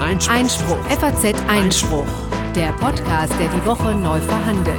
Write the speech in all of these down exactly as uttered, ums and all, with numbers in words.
Einspruch. Einspruch. F A Z Einspruch. Der Podcast, der die Woche neu verhandelt.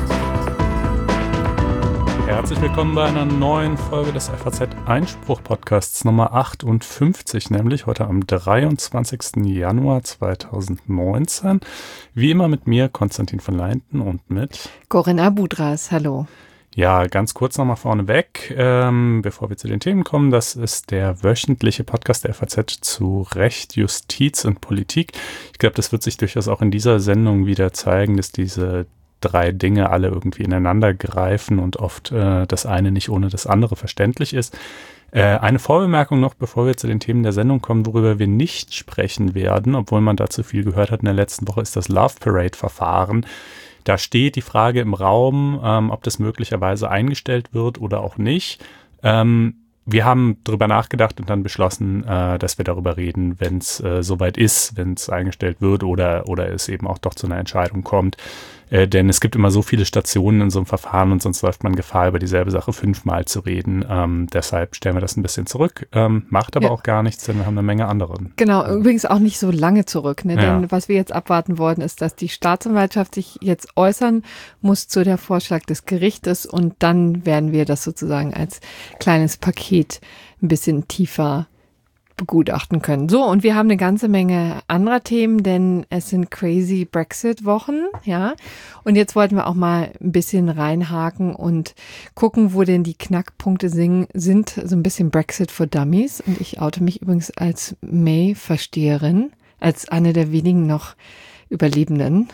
Herzlich willkommen bei einer neuen Folge des F A Z Einspruch Podcasts Nummer achtundfünfzig, nämlich heute am dreiundzwanzigsten Januar zweitausendneunzehn. Wie immer mit mir, Konstantin von Leinten, und mit Corinna Budras. Hallo. Ja, ganz kurz nochmal vorneweg, ähm, bevor wir zu den Themen kommen. Das ist der wöchentliche Podcast der F A Z zu Recht, Justiz und Politik. Ich glaube, das wird sich durchaus auch in dieser Sendung wieder zeigen, dass diese drei Dinge alle irgendwie ineinander greifen und oft äh, das eine nicht ohne das andere verständlich ist. Äh, eine Vorbemerkung noch, bevor wir zu den Themen der Sendung kommen, worüber wir nicht sprechen werden, obwohl man dazu viel gehört hat in der letzten Woche, ist das Love Parade-Verfahren. Da steht die Frage im Raum, ähm, ob das möglicherweise eingestellt wird oder auch nicht. Ähm, wir haben darüber nachgedacht und dann beschlossen, äh, dass wir darüber reden, wenn es äh, soweit ist, wenn es eingestellt wird oder, oder es eben auch doch zu einer Entscheidung kommt. Äh, denn es gibt immer so viele Stationen in so einem Verfahren und sonst läuft man Gefahr, über dieselbe Sache fünfmal zu reden. Ähm, deshalb stellen wir das ein bisschen zurück. Ähm, macht aber ja auch gar nichts, denn wir haben eine Menge anderen. Genau, übrigens auch nicht so lange zurück. Ne? Ja. Denn was wir jetzt abwarten wollten, ist, dass die Staatsanwaltschaft sich jetzt äußern muss zu der Vorschlag des Gerichtes und dann werden wir das sozusagen als kleines Paket ein bisschen tiefer begutachten können. So, und wir haben eine ganze Menge anderer Themen, denn es sind crazy Brexit-Wochen, ja. Und jetzt wollten wir auch mal ein bisschen reinhaken und gucken, wo denn die Knackpunkte sing- sind. So ein bisschen Brexit for Dummies. Und ich oute mich übrigens als May-Versteherin, als eine der wenigen noch Überlebenden.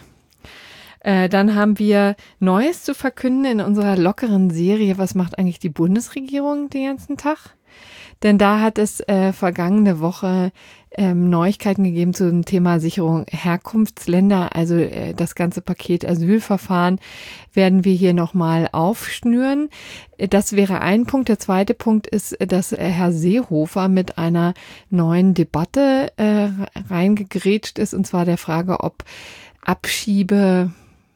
Äh, dann haben wir Neues zu verkünden in unserer lockeren Serie. Was macht eigentlich die Bundesregierung den ganzen Tag? Denn da hat es äh, vergangene Woche ähm, Neuigkeiten gegeben zum Thema Sicherung Herkunftsländer. Also äh, das ganze Paket Asylverfahren werden wir hier nochmal aufschnüren. Das wäre ein Punkt. Der zweite Punkt ist, dass äh, Herr Seehofer mit einer neuen Debatte äh, reingegrätscht ist. Und zwar der Frage, ob Abschiebehaft,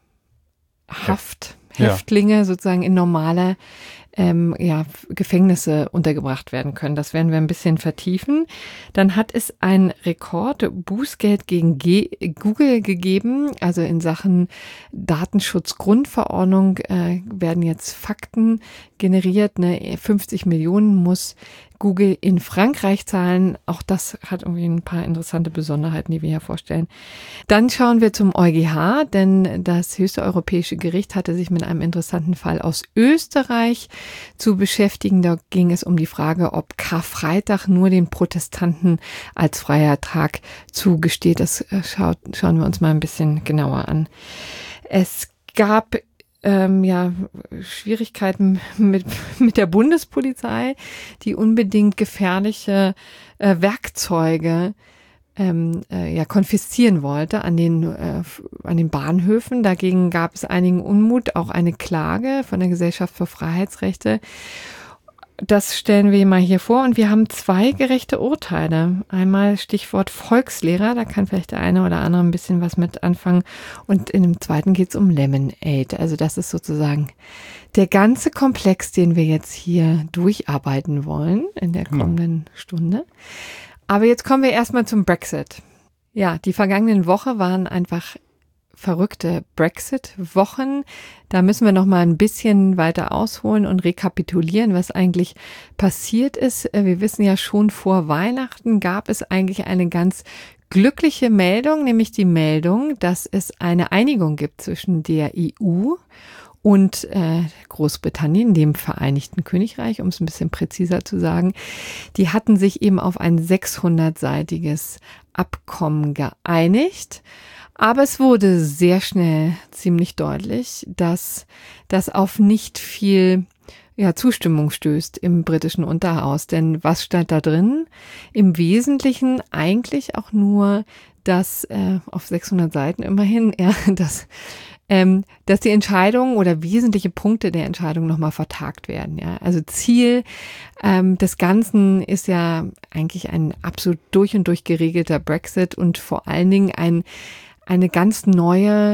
Ja. Häftlinge sozusagen in normale Ähm, ja, Gefängnisse untergebracht werden können. Das werden wir ein bisschen vertiefen. Dann hat es ein Rekord-Bußgeld gegen G- Google gegeben. Also in Sachen Datenschutzgrundverordnung äh, werden jetzt Fakten generiert. Ne? fünfzig Millionen muss Google in Frankreich zahlen. Auch das hat irgendwie ein paar interessante Besonderheiten, die wir hier vorstellen. Dann schauen wir zum EuGH, denn das höchste europäische Gericht hatte sich mit einem interessanten Fall aus Österreich zu beschäftigen. Da ging es um die Frage, ob Karfreitag nur den Protestanten als freier Tag zugesteht. Das schaut, schauen wir uns mal ein bisschen genauer an. Es gab Ähm, ja, Schwierigkeiten mit, mit der Bundespolizei, die unbedingt gefährliche äh, Werkzeuge ähm, äh, ja, konfiszieren wollte an den, äh, an den Bahnhöfen. Dagegen gab es einigen Unmut, auch eine Klage von der Gesellschaft für Freiheitsrechte. Das stellen wir mal hier vor und wir haben zwei gerechte Urteile. Einmal Stichwort Volkslehrer, da kann vielleicht der eine oder andere ein bisschen was mit anfangen. Und in dem zweiten geht es um Lemonade. Also das ist sozusagen der ganze Komplex, den wir jetzt hier durcharbeiten wollen in der kommenden Stunde. Aber jetzt kommen wir erstmal zum Brexit. Ja, die vergangenen Wochen waren einfach verrückte Brexit-Wochen. Da müssen wir noch mal ein bisschen weiter ausholen und rekapitulieren, was eigentlich passiert ist. Wir wissen ja schon, vor Weihnachten gab es eigentlich eine ganz glückliche Meldung, nämlich die Meldung, dass es eine Einigung gibt zwischen der E U und äh, Großbritannien, dem Vereinigten Königreich, um es ein bisschen präziser zu sagen. Die hatten sich eben auf ein sechshundertseitiges Abkommen geeinigt. Aber es wurde sehr schnell ziemlich deutlich, dass das auf nicht viel ja, Zustimmung stößt im britischen Unterhaus. Denn was stand da drin? Im Wesentlichen eigentlich auch nur, dass äh, auf sechshundert Seiten immerhin, ja, dass, ähm, dass die Entscheidung oder wesentliche Punkte der Entscheidung nochmal vertagt werden. Ja. Also Ziel ähm, des Ganzen ist ja eigentlich ein absolut durch und durch geregelter Brexit und vor allen Dingen ein eine ganz neue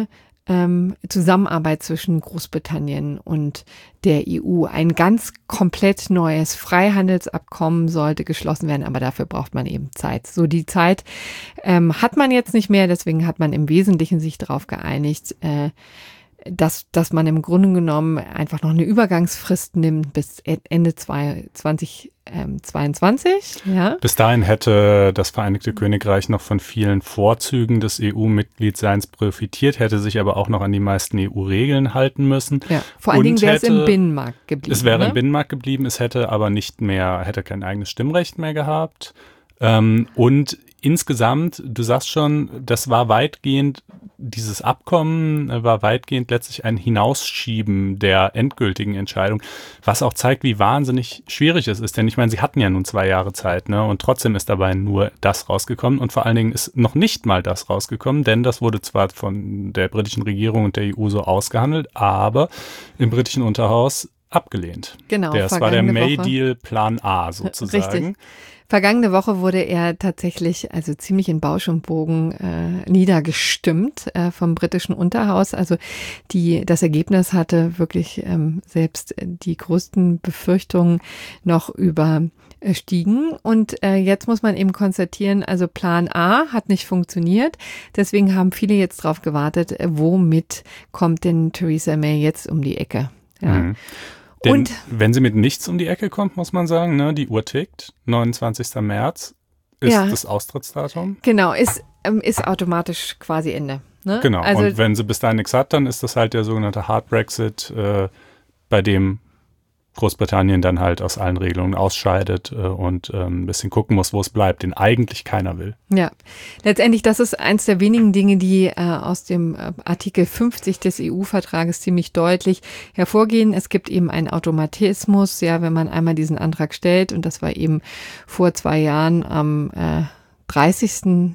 ähm, Zusammenarbeit zwischen Großbritannien und der E U. Ein ganz komplett neues Freihandelsabkommen sollte geschlossen werden, aber dafür braucht man eben Zeit. So die Zeit ähm, hat man jetzt nicht mehr, deswegen hat man im Wesentlichen sich darauf geeinigt, äh, dass, dass man im Grunde genommen einfach noch eine Übergangsfrist nimmt bis Ende zwanzig zweiundzwanzig. Ja. Bis dahin hätte das Vereinigte Königreich noch von vielen Vorzügen des E U-Mitgliedseins profitiert, hätte sich aber auch noch an die meisten E U-Regeln halten müssen. Ja, vor allen Dingen wäre es im Binnenmarkt geblieben. Es wäre ne? im Binnenmarkt geblieben, es hätte aber nicht mehr, hätte kein eigenes Stimmrecht mehr gehabt. Ähm, und insgesamt, du sagst schon, das war weitgehend, dieses Abkommen war weitgehend letztlich ein Hinausschieben der endgültigen Entscheidung, was auch zeigt, wie wahnsinnig schwierig es ist. Denn ich meine, sie hatten ja nun zwei Jahre Zeit, ne? Und trotzdem ist dabei nur das rausgekommen. Und vor allen Dingen ist noch nicht mal das rausgekommen, denn das wurde zwar von der britischen Regierung und der E U so ausgehandelt, aber im britischen Unterhaus abgelehnt. Genau. Das war der May-Deal Plan A sozusagen. Richtig. Vergangene Woche wurde er tatsächlich also ziemlich in Bausch und Bogen äh, niedergestimmt äh, vom britischen Unterhaus. Also die das Ergebnis hatte wirklich ähm, selbst die größten Befürchtungen noch überstiegen. Und äh, jetzt muss man eben konstatieren, also Plan A hat nicht funktioniert. Deswegen haben viele jetzt drauf gewartet, äh, womit kommt denn Theresa May jetzt um die Ecke? Ja. Mhm. Denn Und wenn sie mit nichts um die Ecke kommt, muss man sagen, ne, die Uhr tickt. neunundzwanzigster März ist Ja. das Austrittsdatum. genau, ist, ähm, ist automatisch quasi Ende. Ne? Genau. Also, und wenn sie bis dahin nichts hat, dann ist das halt der sogenannte Hard Brexit, äh, bei dem Großbritannien dann halt aus allen Regelungen ausscheidet äh, und äh, ein bisschen gucken muss, wo es bleibt, den eigentlich keiner will. Ja, letztendlich, das ist eins der wenigen Dinge, die äh, aus dem äh, Artikel fünfzig des E U-Vertrages ziemlich deutlich hervorgehen. Es gibt eben einen Automatismus, ja, wenn man einmal diesen Antrag stellt, und das war eben vor zwei Jahren am äh, dreißigsten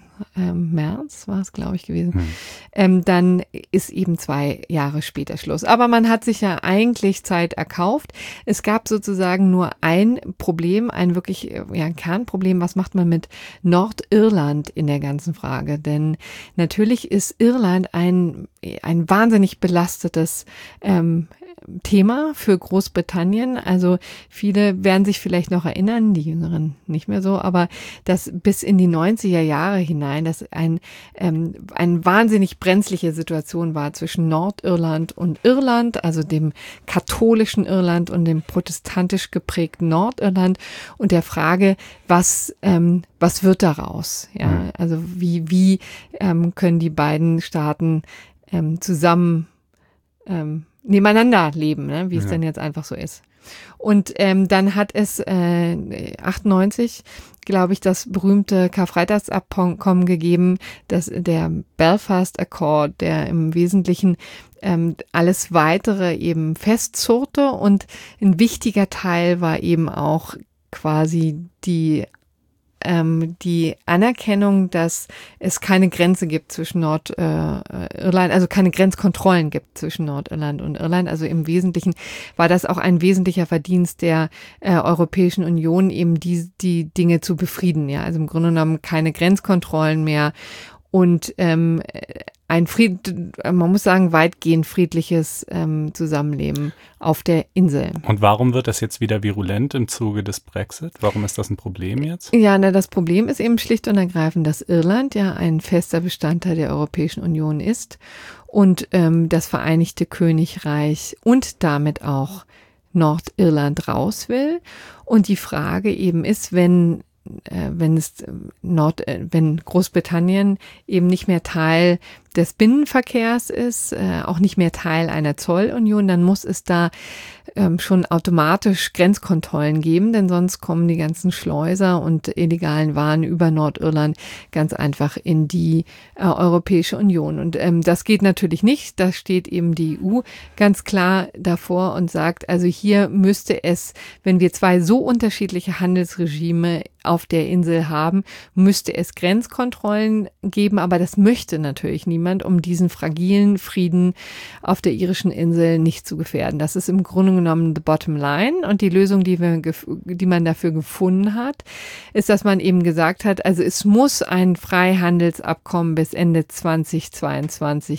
März war es, glaube ich, gewesen, hm. ähm, dann ist eben zwei Jahre später Schluss. Aber man hat sich ja eigentlich Zeit erkauft. Es gab sozusagen nur ein Problem, ein wirklich ja, ein Kernproblem. Was macht man mit Nordirland in der ganzen Frage? Denn natürlich ist Irland ein, ein wahnsinnig belastetes ähm, Thema für Großbritannien. Also viele werden sich vielleicht noch erinnern, die Jüngeren nicht mehr so, aber dass bis in die neunziger Jahre hinein, dass ein, ähm, eine wahnsinnig brenzliche Situation war zwischen Nordirland und Irland, also dem katholischen Irland und dem protestantisch geprägten Nordirland, und der Frage, was, ähm, was wird daraus? Ja, also wie, wie ähm, können die beiden Staaten ähm, zusammen ähm, nebeneinander leben, ne? wie es ja. denn jetzt einfach so ist. Und ähm, dann hat es äh, achtundneunzig, glaube ich, das berühmte Karfreitagsabkommen gegeben, das der Belfast Accord, der im Wesentlichen ähm, alles Weitere eben festzurrte, und ein wichtiger Teil war eben auch quasi die ähm, die Anerkennung, dass es keine Grenze gibt zwischen Nordirland, äh, also keine Grenzkontrollen gibt zwischen Nordirland und Irland. Also im Wesentlichen war das auch ein wesentlicher Verdienst der äh, Europäischen Union, eben die, die Dinge zu befrieden. Ja, also im Grunde genommen keine Grenzkontrollen mehr und ähm, ein Fried, man muss sagen, weitgehend friedliches ähm, Zusammenleben auf der Insel. Und warum wird das jetzt wieder virulent im Zuge des Brexit? Warum ist das ein Problem jetzt? Ja, na, das Problem ist eben schlicht und ergreifend, dass Irland ja ein fester Bestandteil der Europäischen Union ist und ähm, das Vereinigte Königreich und damit auch Nordirland raus will. Und die Frage eben ist, wenn wenn es Nord, wenn Großbritannien eben nicht mehr Teil des Binnenverkehrs ist, äh, auch nicht mehr Teil einer Zollunion, dann muss es da ähm, schon automatisch Grenzkontrollen geben, denn sonst kommen die ganzen Schleuser und illegalen Waren über Nordirland ganz einfach in die äh, Europäische Union. Und ähm, das geht natürlich nicht. Da steht eben die E U ganz klar davor und sagt, also hier müsste es, wenn wir zwei so unterschiedliche Handelsregime auf der Insel haben, müsste es Grenzkontrollen geben, aber das möchte natürlich niemand, um diesen fragilen Frieden auf der irischen Insel nicht zu gefährden. Das ist im Grunde genommen the bottom line, und die Lösung, die wir, die man dafür gefunden hat, ist, dass man eben gesagt hat, also es muss ein Freihandelsabkommen bis Ende zwanzig zweiundzwanzig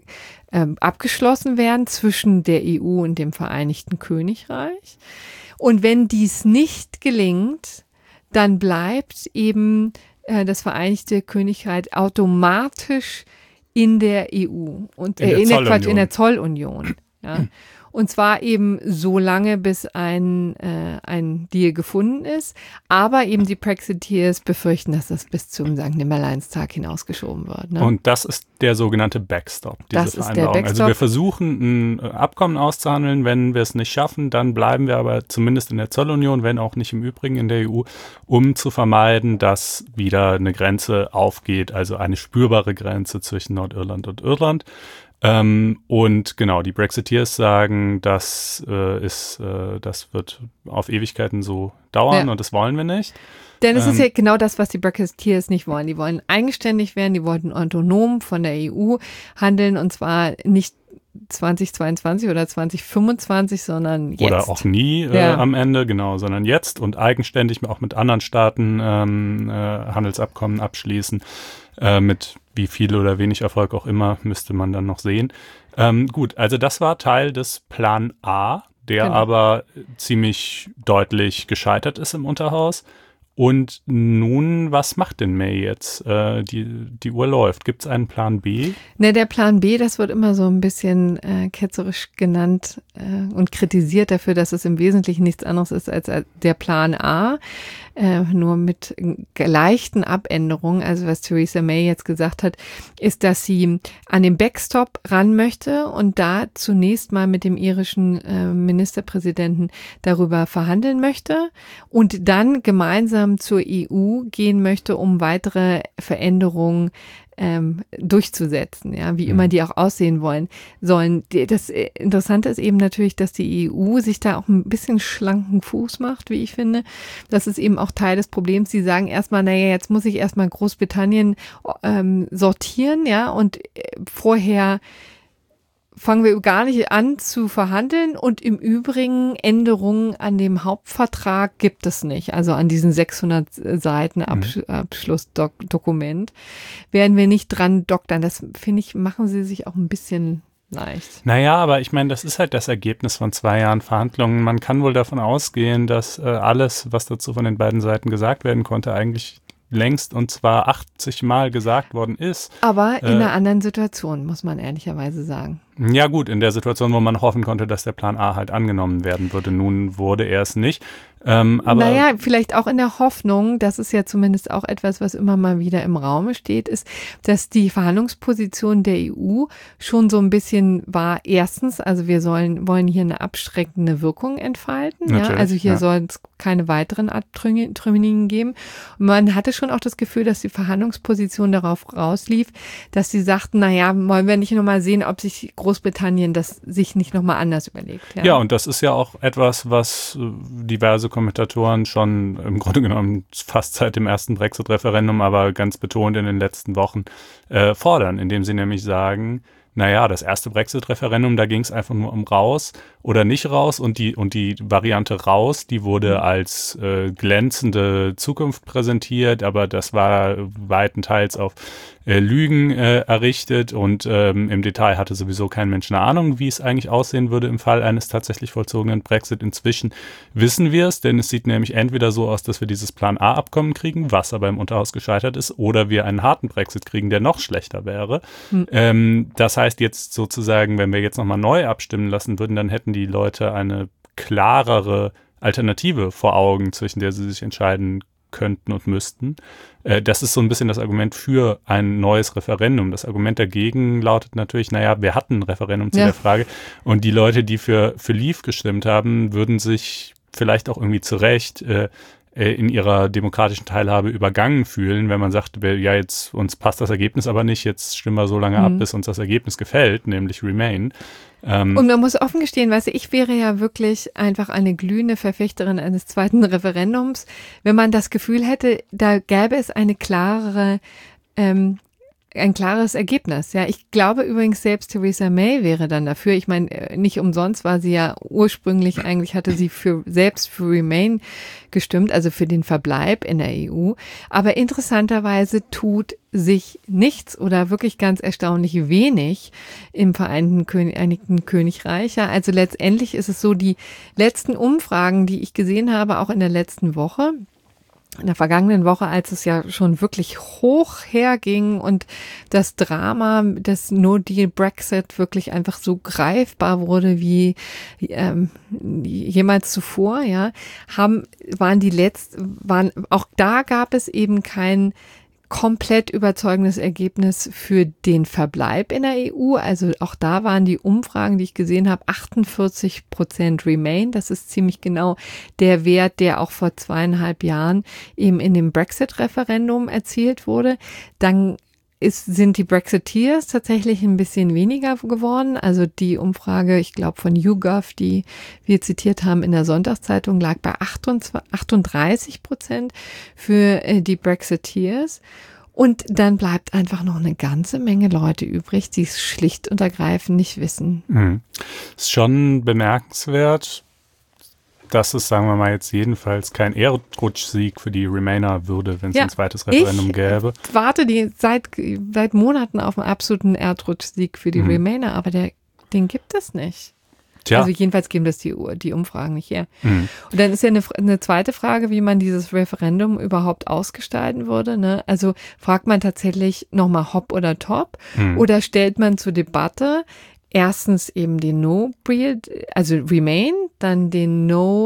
äh, abgeschlossen werden zwischen der E U und dem Vereinigten Königreich. Und wenn dies nicht gelingt, dann bleibt eben äh, das Vereinigte Königreich automatisch in der E U und äh, in, der in, der Quatsch, in der Zollunion. Ja. Und zwar eben so lange, bis ein, äh, ein Deal gefunden ist. Aber eben die Brexiteers befürchten, dass das bis zum Sankt Nimmerleinstag hinausgeschoben wird. Ne? Und das ist der sogenannte Backstop, diese das Vereinbarung. Ist der Backstop. Also wir versuchen, ein Abkommen auszuhandeln. Wenn wir es nicht schaffen, dann bleiben wir aber zumindest in der Zollunion, wenn auch nicht im Übrigen in der E U, um zu vermeiden, dass wieder eine Grenze aufgeht, also eine spürbare Grenze zwischen Nordirland und Irland. Ähm, und genau, die Brexiteers sagen, das äh, ist, äh, das wird auf Ewigkeiten so dauern ja. und das wollen wir nicht. Denn es ähm, ist ja genau das, was die Brexiteers nicht wollen. Die wollen eigenständig werden, die wollten autonom von der E U handeln und zwar nicht zweitausendzweiundzwanzig oder zweitausendfünfundzwanzig, sondern jetzt. Oder auch nie äh, ja. am Ende, genau, sondern jetzt und eigenständig auch mit anderen Staaten ähm, äh, Handelsabkommen abschließen. Äh, mit wie viel oder wenig Erfolg auch immer, müsste man dann noch sehen. Ähm, gut, also das war Teil des Plan A, der genau. aber ziemlich deutlich gescheitert ist im Unterhaus. Und nun, was macht denn May jetzt? Äh, die, die Uhr läuft. Gibt es einen Plan B? Ne, der Plan B, das wird immer so ein bisschen äh, ketzerisch genannt äh, und kritisiert dafür, dass es im Wesentlichen nichts anderes ist als der Plan A, äh, nur mit leichten Abänderungen. Also was Theresa May jetzt gesagt hat, ist, dass sie an den Backstop ran möchte und da zunächst mal mit dem irischen äh, Ministerpräsidenten darüber verhandeln möchte und dann gemeinsam zur E U gehen möchte, um weitere Veränderungen ähm, durchzusetzen, ja, wie immer die auch aussehen wollen sollen. Das Interessante ist eben natürlich, dass die E U sich da auch ein bisschen schlanken Fuß macht, wie ich finde. Das ist eben auch Teil des Problems. Sie sagen erstmal, naja, jetzt muss ich erstmal Großbritannien ähm, sortieren, ja, und äh, vorher fangen wir gar nicht an zu verhandeln und im Übrigen Änderungen an dem Hauptvertrag gibt es nicht. Also an diesen sechshundert Seiten Absch- mhm. Abschlussdokument werden wir nicht dran doktern. Das, finde ich, machen sie sich auch ein bisschen leicht. Naja, aber ich meine, das ist halt das Ergebnis von zwei Jahren Verhandlungen. Man kann wohl davon ausgehen, dass äh, alles, was dazu von den beiden Seiten gesagt werden konnte, eigentlich längst und zwar achtzig Mal gesagt worden ist. Aber in äh, einer anderen Situation, muss man ehrlicherweise sagen. Ja gut, in der Situation, wo man hoffen konnte, dass der Plan A halt angenommen werden würde. Nun wurde er es nicht. Ähm, aber naja, vielleicht auch in der Hoffnung, das ist ja zumindest auch etwas, was immer mal wieder im Raume steht, ist, dass die Verhandlungsposition der E U schon so ein bisschen war, erstens, also wir sollen wollen hier eine abschreckende Wirkung entfalten. Ja? Also hier ja. soll es keine weiteren Abtrünnigen geben. Und man hatte schon auch das Gefühl, dass die Verhandlungsposition darauf rauslief, dass sie sagten, naja, wollen wir nicht nochmal sehen, ob sich Großbritannien das sich nicht nochmal anders überlegt. Ja? ja, und das ist ja auch etwas, was diverse Kommentatoren schon im Grunde genommen fast seit dem ersten Brexit-Referendum, aber ganz betont in den letzten Wochen äh, fordern, indem sie nämlich sagen, naja, das erste Brexit-Referendum, da ging es einfach nur um raus oder nicht raus und die und die Variante raus, die wurde als äh, glänzende Zukunft präsentiert, aber das war weitenteils auf äh, Lügen äh, errichtet und ähm, im Detail hatte sowieso kein Mensch eine Ahnung, wie es eigentlich aussehen würde im Fall eines tatsächlich vollzogenen Brexit. Inzwischen wissen wir es, denn es sieht nämlich entweder so aus, dass wir dieses Plan-A-Abkommen kriegen, was aber im Unterhaus gescheitert ist, oder wir einen harten Brexit kriegen, der noch schlechter wäre. Hm. Ähm, das heißt jetzt sozusagen, wenn wir jetzt nochmal neu abstimmen lassen würden, dann hätten die Leute eine klarere Alternative vor Augen, zwischen der sie sich entscheiden könnten und müssten. Äh, das ist so ein bisschen das Argument für ein neues Referendum. Das Argument dagegen lautet natürlich, naja, wir hatten ein Referendum zu ja. der Frage und die Leute, die für, für Leave gestimmt haben, würden sich vielleicht auch irgendwie zu Recht äh, in ihrer demokratischen Teilhabe übergangen fühlen, wenn man sagt, ja, jetzt uns passt das Ergebnis aber nicht, jetzt stimmen wir so lange mhm. ab, bis uns das Ergebnis gefällt, nämlich Remain. Ähm, Und man muss offen gestehen, weißt du, ich wäre ja wirklich einfach eine glühende Verfechterin eines zweiten Referendums, wenn man das Gefühl hätte, da gäbe es eine klarere ähm, ein klares Ergebnis. Ja, ich glaube übrigens, selbst Theresa May wäre dann dafür. Ich meine, nicht umsonst war sie ja ursprünglich, eigentlich hatte sie für selbst für Remain gestimmt, also für den Verbleib in der E U. Aber interessanterweise tut sich nichts oder wirklich ganz erstaunlich wenig im Vereinten Vereinigten Königreich. Ja, also letztendlich ist es so, die letzten Umfragen, die ich gesehen habe, auch in der letzten Woche, in der vergangenen Woche, als es ja schon wirklich hoch herging und das Drama des No-Deal-Brexit wirklich einfach so greifbar wurde wie ähm, jemals zuvor, ja, haben, waren die letzten, waren, auch da gab es eben kein komplett überzeugendes Ergebnis für den Verbleib in der E U. Also auch da waren die Umfragen, die ich gesehen habe, achtundvierzig Prozent Remain. Das ist ziemlich genau der Wert, der auch vor zweieinhalb Jahren eben in dem Brexit-Referendum erzielt wurde. Dann ist, sind die Brexiteers tatsächlich ein bisschen weniger geworden. Also die Umfrage, ich glaube von YouGov, die wir zitiert haben in der Sonntagszeitung, lag bei achtunddreißig Prozent für die Brexiteers. Und dann bleibt einfach noch eine ganze Menge Leute übrig, die es schlicht und ergreifend nicht wissen. Mhm. Ist schon bemerkenswert, dass es, sagen wir mal jetzt jedenfalls, kein Erdrutschsieg für die Remainer würde, wenn es ja, ein zweites Referendum ich gäbe. Ich warte die seit, seit Monaten auf einen absoluten Erdrutschsieg für die mhm. Remainer, aber der, den gibt es nicht. Tja. Also jedenfalls geben das die, die Umfragen nicht her. Mhm. Und dann ist ja eine, eine zweite Frage, wie man dieses Referendum überhaupt ausgestalten würde. Ne? Also fragt man tatsächlich nochmal Hop oder Top mhm. oder stellt man zur Debatte erstens eben den No-Deal, also Remain, dann den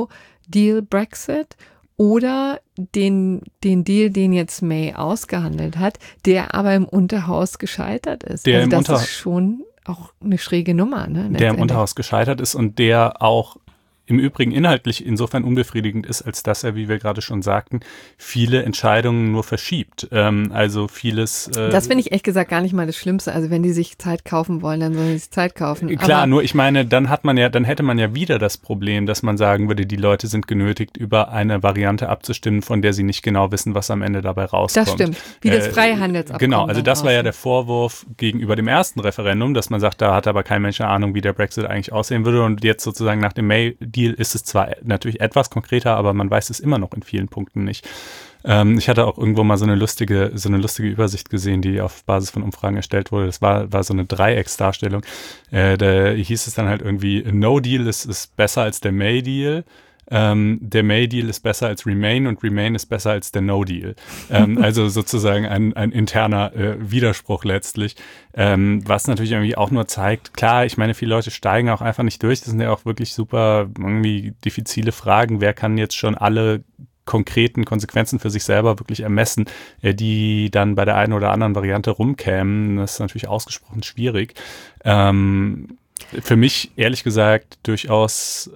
No-Deal-Brexit oder den, den Deal, den jetzt May ausgehandelt hat, der aber im Unterhaus gescheitert ist. Der also im das Unter- ist schon auch eine schräge Nummer. Ne, der im Unterhaus gescheitert ist und der auch im Übrigen inhaltlich insofern unbefriedigend ist, als dass er, wie wir gerade schon sagten, viele Entscheidungen nur verschiebt. Ähm, also vieles... Äh, das finde ich ehrlich gesagt gar nicht mal das Schlimmste. Also wenn die sich Zeit kaufen wollen, dann sollen sie sich Zeit kaufen. Klar, Aber nur ich meine, dann hat man ja, dann hätte man ja wieder das Problem, dass man sagen würde, die Leute sind genötigt, über eine Variante abzustimmen, von der sie nicht genau wissen, was am Ende dabei rauskommt. Das stimmt, wie das äh, Freihandelsabkommen. Genau, also das war ja der Vorwurf gegenüber dem ersten Referendum, dass man sagt, da hat aber kein Mensch eine Ahnung, wie der Brexit eigentlich aussehen würde und jetzt sozusagen nach dem May-Deal ist es zwar natürlich etwas konkreter, aber man weiß es immer noch in vielen Punkten nicht. Ähm, ich hatte auch irgendwo mal so eine lustige, so eine lustige Übersicht gesehen, die auf Basis von Umfragen erstellt wurde. Das war, war so eine Dreiecksdarstellung. Äh, da hieß es dann halt irgendwie, No Deal ist, ist besser als der May Deal. Ähm, der May-Deal ist besser als Remain und Remain ist besser als der No-Deal. Ähm, also sozusagen ein, ein interner äh, Widerspruch letztlich, ähm, was natürlich irgendwie auch nur zeigt, klar, ich meine, viele Leute steigen auch einfach nicht durch, das sind ja auch wirklich super irgendwie diffizile Fragen, wer kann jetzt schon alle konkreten Konsequenzen für sich selber wirklich ermessen, äh, die dann bei der einen oder anderen Variante rumkämen, das ist natürlich ausgesprochen schwierig. Ähm, Für mich, ehrlich gesagt, durchaus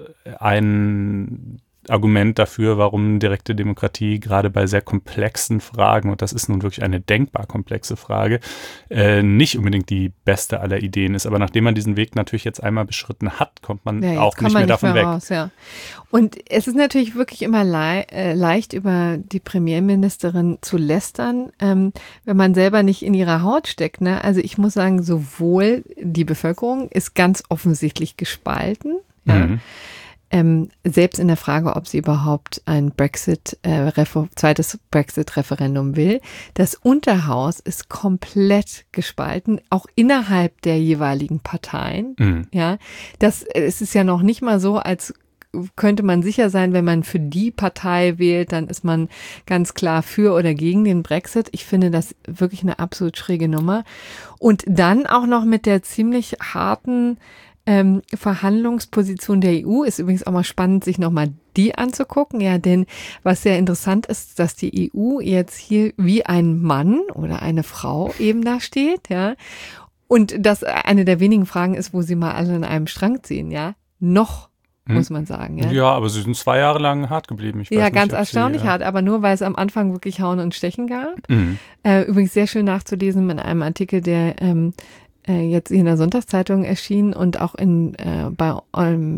ein Argument dafür, warum direkte Demokratie gerade bei sehr komplexen Fragen, und das ist nun wirklich eine denkbar komplexe Frage, äh, nicht unbedingt die beste aller Ideen ist. Aber nachdem man diesen Weg natürlich jetzt einmal beschritten hat, kommt man ja, auch nicht mehr nicht davon mehr weg. Raus, ja. Und es ist natürlich wirklich immer le- äh, leicht, über die Premierministerin zu lästern, ähm, wenn man selber nicht in ihrer Haut steckt. Ne? Also ich muss sagen, sowohl die Bevölkerung ist ganz offensichtlich gespalten, ja. Mhm. Ähm, selbst in der Frage, ob sie überhaupt ein Brexit, äh, Refer- zweites Brexit-Referendum will. Das Unterhaus ist komplett gespalten, auch innerhalb der jeweiligen Parteien. Mhm. Ja, das, es ist ja noch nicht mal so, als könnte man sicher sein, wenn man für die Partei wählt, dann ist man ganz klar für oder gegen den Brexit. Ich finde das wirklich eine absolut schräge Nummer. Und dann auch noch mit der ziemlich harten Ähm, Verhandlungsposition der E U ist übrigens auch mal spannend, sich nochmal die anzugucken. Ja, denn was sehr interessant ist, dass die E U jetzt hier wie ein Mann oder eine Frau eben da steht, ja. Und das eine der wenigen Fragen ist, wo sie mal alle an einem Strang ziehen, ja. Noch, hm. muss man sagen. Ja, ja, aber sie sind zwei Jahre lang hart geblieben. Ich weiß ja, nicht, ganz ob erstaunlich sie, ja. hart, aber nur, weil es am Anfang wirklich Hauen und Stechen gab. Mhm. Äh, übrigens sehr schön nachzulesen in einem Artikel, der ähm, jetzt in der Sonntagszeitung erschien und auch in, äh, bei, ähm,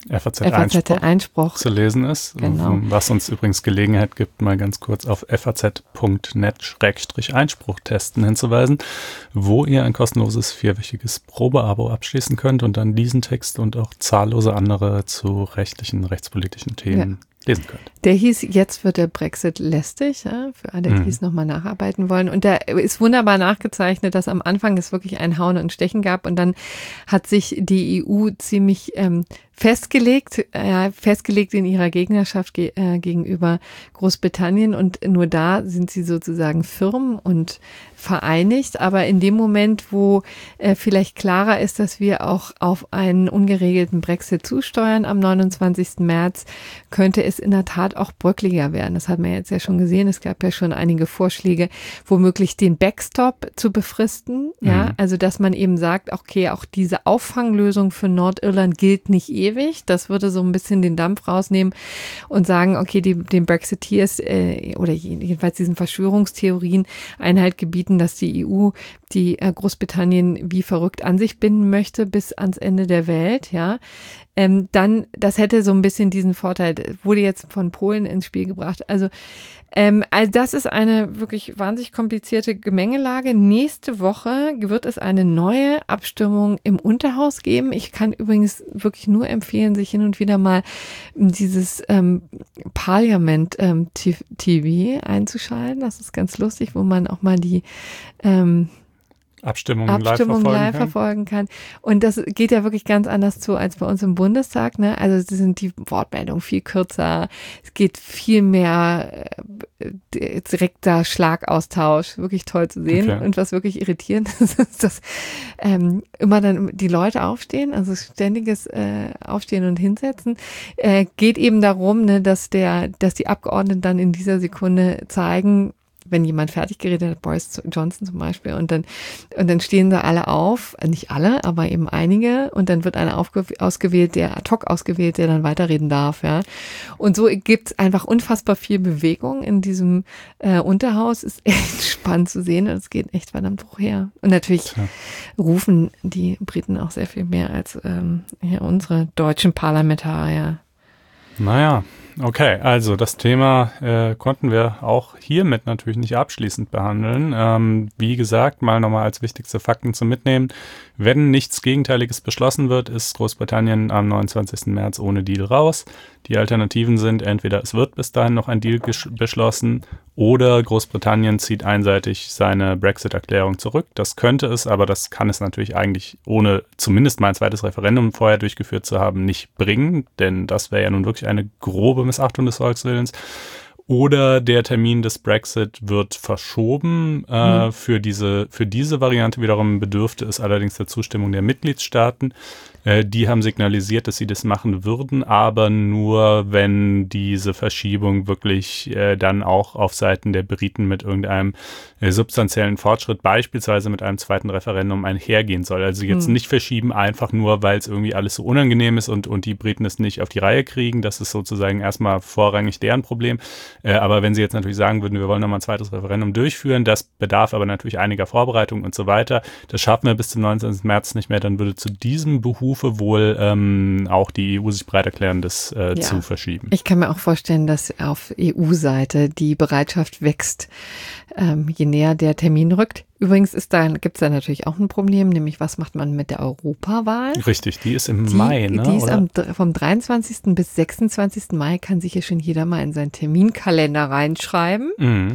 F A Z-Einspruch zu lesen ist, genau. Was uns übrigens Gelegenheit gibt, mal ganz kurz auf f a z punkt net Schrägstrich Einspruch testen hinzuweisen, wo ihr ein kostenloses vierwöchiges Probeabo abschließen könnt und dann diesen Text und auch zahllose andere zu rechtlichen, rechtspolitischen Themen ja. lesen könnt. Der hieß, jetzt wird der Brexit lästig, ja, für alle, die mhm. es nochmal nacharbeiten wollen. Und da ist wunderbar nachgezeichnet, dass am Anfang es wirklich ein Hauen und Stechen gab und dann hat sich die E U ziemlich ähm, festgelegt, äh, festgelegt in ihrer Gegnerschaft ge- äh, gegenüber Großbritannien und nur da sind sie sozusagen firm und vereinigt. Aber in dem Moment, wo äh, vielleicht klarer ist, dass wir auch auf einen ungeregelten Brexit zusteuern am neunundzwanzigsten März, könnte es in der Tat auch bröckliger werden. Das hat man jetzt ja schon gesehen. Es gab ja schon einige Vorschläge, womöglich den Backstop zu befristen. Ja, mhm. also dass man eben sagt, okay, auch diese Auffanglösung für Nordirland gilt nicht ewig. Das würde so ein bisschen den Dampf rausnehmen und sagen, okay, die, den Brexiteers äh, oder jedenfalls diesen Verschwörungstheorien Einhalt gebieten, dass die E U die äh, Großbritannien wie verrückt an sich binden möchte bis ans Ende der Welt, ja. Ähm, dann, das hätte so ein bisschen diesen Vorteil, wurde jetzt von Polen ins Spiel gebracht. Also, ähm, also das ist eine wirklich wahnsinnig komplizierte Gemengelage. Nächste Woche wird es eine neue Abstimmung im Unterhaus geben. Ich kann übrigens wirklich nur empfehlen, sich hin und wieder mal dieses ähm, Parliament ähm, T V einzuschalten. Das ist ganz lustig, wo man auch mal die ähm, Abstimmungen, Abstimmung live, verfolgen, live kann. verfolgen kann. Und das geht ja wirklich ganz anders zu als bei uns im Bundestag. Ne? Also es sind die Wortmeldungen viel kürzer. Es geht viel mehr äh, direkter Schlagaustausch. Wirklich toll zu sehen. Okay. Und was wirklich irritierend ist, ist, dass ähm, immer dann die Leute aufstehen, also ständiges äh, Aufstehen und Hinsetzen. Äh, geht eben darum, ne, dass der, dass die Abgeordneten dann in dieser Sekunde zeigen, wenn jemand fertig geredet hat, Boris Johnson zum Beispiel, und dann, und dann stehen da alle auf, nicht alle, aber eben einige, und dann wird einer aufge- ausgewählt, der ad hoc ausgewählt, der dann weiterreden darf, ja. Und so gibt es einfach unfassbar viel Bewegung in diesem äh, Unterhaus, ist echt spannend zu sehen, und es geht echt verdammt hoch her. Und natürlich ja. rufen die Briten auch sehr viel mehr als ähm, ja, unsere deutschen Parlamentarier. Naja, okay, also das Thema äh, konnten wir auch hiermit natürlich nicht abschließend behandeln. Ähm, wie gesagt, mal nochmal als wichtigste Fakten zu mitnehmen. Wenn nichts Gegenteiliges beschlossen wird, ist Großbritannien am neunundzwanzigsten März ohne Deal raus. Die Alternativen sind entweder es wird bis dahin noch ein Deal gesch- beschlossen oder Großbritannien zieht einseitig seine Brexit-Erklärung zurück. Das könnte es, aber das kann es natürlich eigentlich ohne zumindest mal ein zweites Referendum vorher durchgeführt zu haben nicht bringen, denn das wäre ja nun wirklich eine grobe Missachtung des Volkswillens. Oder der Termin des Brexit wird verschoben. Äh, mhm. für diese, für diese Variante wiederum bedürfte es allerdings der Zustimmung der Mitgliedstaaten. Äh, die haben signalisiert, dass sie das machen würden, aber nur, wenn diese Verschiebung wirklich äh, dann auch auf Seiten der Briten mit irgendeinem äh, substanziellen Fortschritt, beispielsweise mit einem zweiten Referendum, einhergehen soll. Also jetzt mhm. nicht verschieben, einfach nur, weil es irgendwie alles so unangenehm ist und, und die Briten es nicht auf die Reihe kriegen. Das ist sozusagen erstmal vorrangig deren Problem. Äh, aber wenn sie jetzt natürlich sagen würden, wir wollen nochmal ein zweites Referendum durchführen, das bedarf aber natürlich einiger Vorbereitung und so weiter, das schaffen wir bis zum neunzehnten März nicht mehr, dann würde zu diesem Behufe wohl ähm, auch die E U sich bereit erklären, das äh, ja. zu verschieben. Ich kann mir auch vorstellen, dass auf E U-Seite die Bereitschaft wächst, ähm, je näher der Termin rückt. Übrigens ist da, gibt es da natürlich auch ein Problem, nämlich was macht man mit der Europawahl? Richtig, die ist im die, Mai, ne? Die ist oder? Am, vom dreiundzwanzigsten bis sechsundzwanzigsten Mai, kann sich hier schon jeder mal in seinen Terminkalender reinschreiben. Mhm.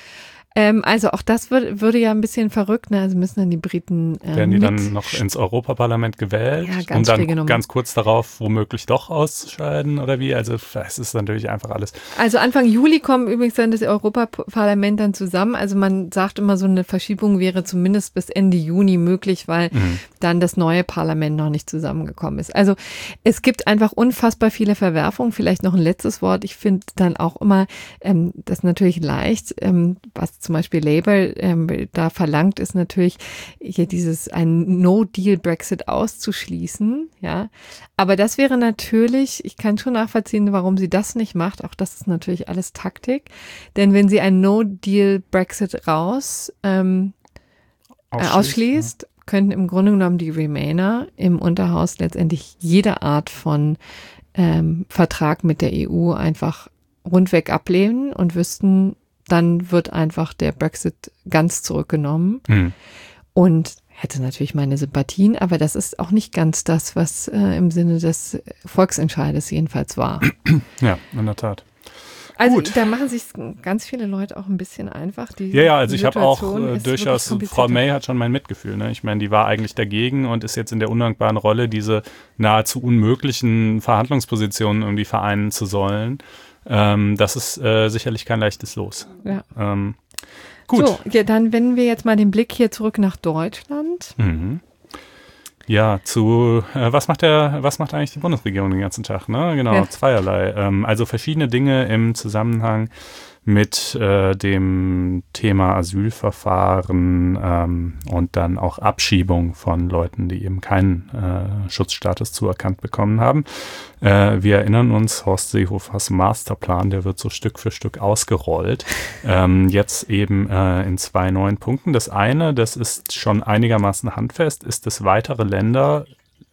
Ähm, also auch das würd, würde ja ein bisschen verrückt, ne? Also müssen dann die Briten ähm, Werden die mit dann noch ins Europaparlament gewählt, ja, ganz um dann genommen. ganz kurz darauf womöglich doch auszuscheiden oder wie? Also es ist natürlich einfach alles. Also Anfang Juli kommen übrigens dann das Europaparlament dann zusammen. Also man sagt immer, so eine Verschiebung wäre zumindest bis Ende Juni möglich, weil mhm. dann das neue Parlament noch nicht zusammengekommen ist. Also es gibt einfach unfassbar viele Verwerfungen. Vielleicht noch ein letztes Wort. Ich finde dann auch immer, ähm, das ist natürlich leicht, ähm, was zum Beispiel Labour ähm, da verlangt, ist natürlich hier dieses ein No-Deal-Brexit auszuschließen, ja. Aber das wäre natürlich, ich kann schon nachvollziehen, warum sie das nicht macht. Auch das ist natürlich alles Taktik. Denn wenn sie ein No-Deal-Brexit raus ähm, ausschließt, ausschließt ja. könnten im Grunde genommen die Remainer im Unterhaus letztendlich jede Art von ähm, Vertrag mit der E U einfach rundweg ablehnen und wüssten, dann wird einfach der Brexit ganz zurückgenommen. Mhm. Und hätte natürlich meine Sympathien, aber das ist auch nicht ganz das, was äh, im Sinne des Volksentscheides jedenfalls war. Ja, in der Tat. Also Gut. Da machen sich ganz viele Leute auch ein bisschen einfach. Die, ja, ja, also ich habe auch äh, ist durchaus, Frau May hat schon mein Mitgefühl. Ne? Ich meine, die war eigentlich dagegen und ist jetzt in der undankbaren Rolle, diese nahezu unmöglichen Verhandlungspositionen irgendwie vereinen zu sollen. Ähm, das ist äh, sicherlich kein leichtes Los. Ja. Ähm, gut. So, ja, dann wenden wir jetzt mal den Blick hier zurück nach Deutschland. Mhm. Ja, zu äh, was macht der, was macht eigentlich die Bundesregierung den ganzen Tag? Ne? Genau, ja. zweierlei. Ähm, also verschiedene Dinge im Zusammenhang mit äh, dem Thema Asylverfahren ähm, und dann auch Abschiebung von Leuten, die eben keinen äh, Schutzstatus zuerkannt bekommen haben. Äh, wir erinnern uns, Horst Seehofers Masterplan, der wird so Stück für Stück ausgerollt. Ähm, jetzt eben äh, in zwei neuen Punkten. Das eine, das ist schon einigermaßen handfest, ist, dass weitere Länder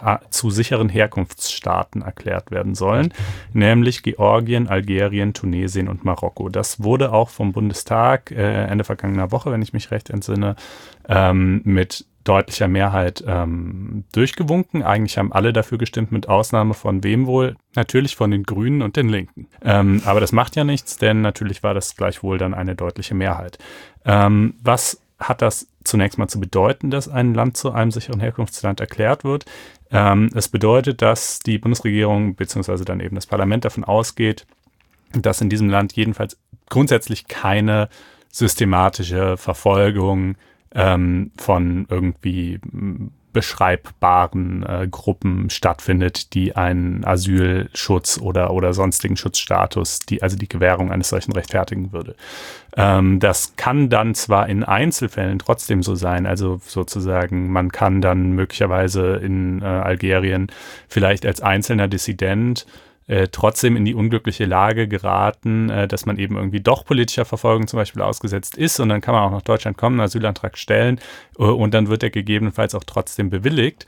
zu sicheren Herkunftsstaaten erklärt werden sollen, nämlich Georgien, Algerien, Tunesien und Marokko. Das wurde auch vom Bundestag äh, Ende vergangener Woche, wenn ich mich recht entsinne, ähm, mit deutlicher Mehrheit ähm, durchgewunken. Eigentlich haben alle dafür gestimmt, mit Ausnahme von wem wohl? Natürlich von den Grünen und den Linken. Ähm, aber das macht ja nichts, denn natürlich war das gleichwohl dann eine deutliche Mehrheit. Ähm, was hat das zunächst mal zu bedeuten, dass ein Land zu einem sicheren Herkunftsland erklärt wird? Ähm, es bedeutet, dass die Bundesregierung bzw. dann eben das Parlament davon ausgeht, dass in diesem Land jedenfalls grundsätzlich keine systematische Verfolgung ähm, von irgendwie beschreibbaren äh, Gruppen stattfindet, die einen Asylschutz oder, oder sonstigen Schutzstatus, die also die Gewährung eines solchen rechtfertigen würde. Ähm, das kann dann zwar in Einzelfällen trotzdem so sein, also sozusagen, man kann dann möglicherweise in äh, Algerien vielleicht als einzelner Dissident Äh, trotzdem in die unglückliche Lage geraten, äh, dass man eben irgendwie doch politischer Verfolgung zum Beispiel ausgesetzt ist und dann kann man auch nach Deutschland kommen, einen Asylantrag stellen äh, und dann wird er gegebenenfalls auch trotzdem bewilligt.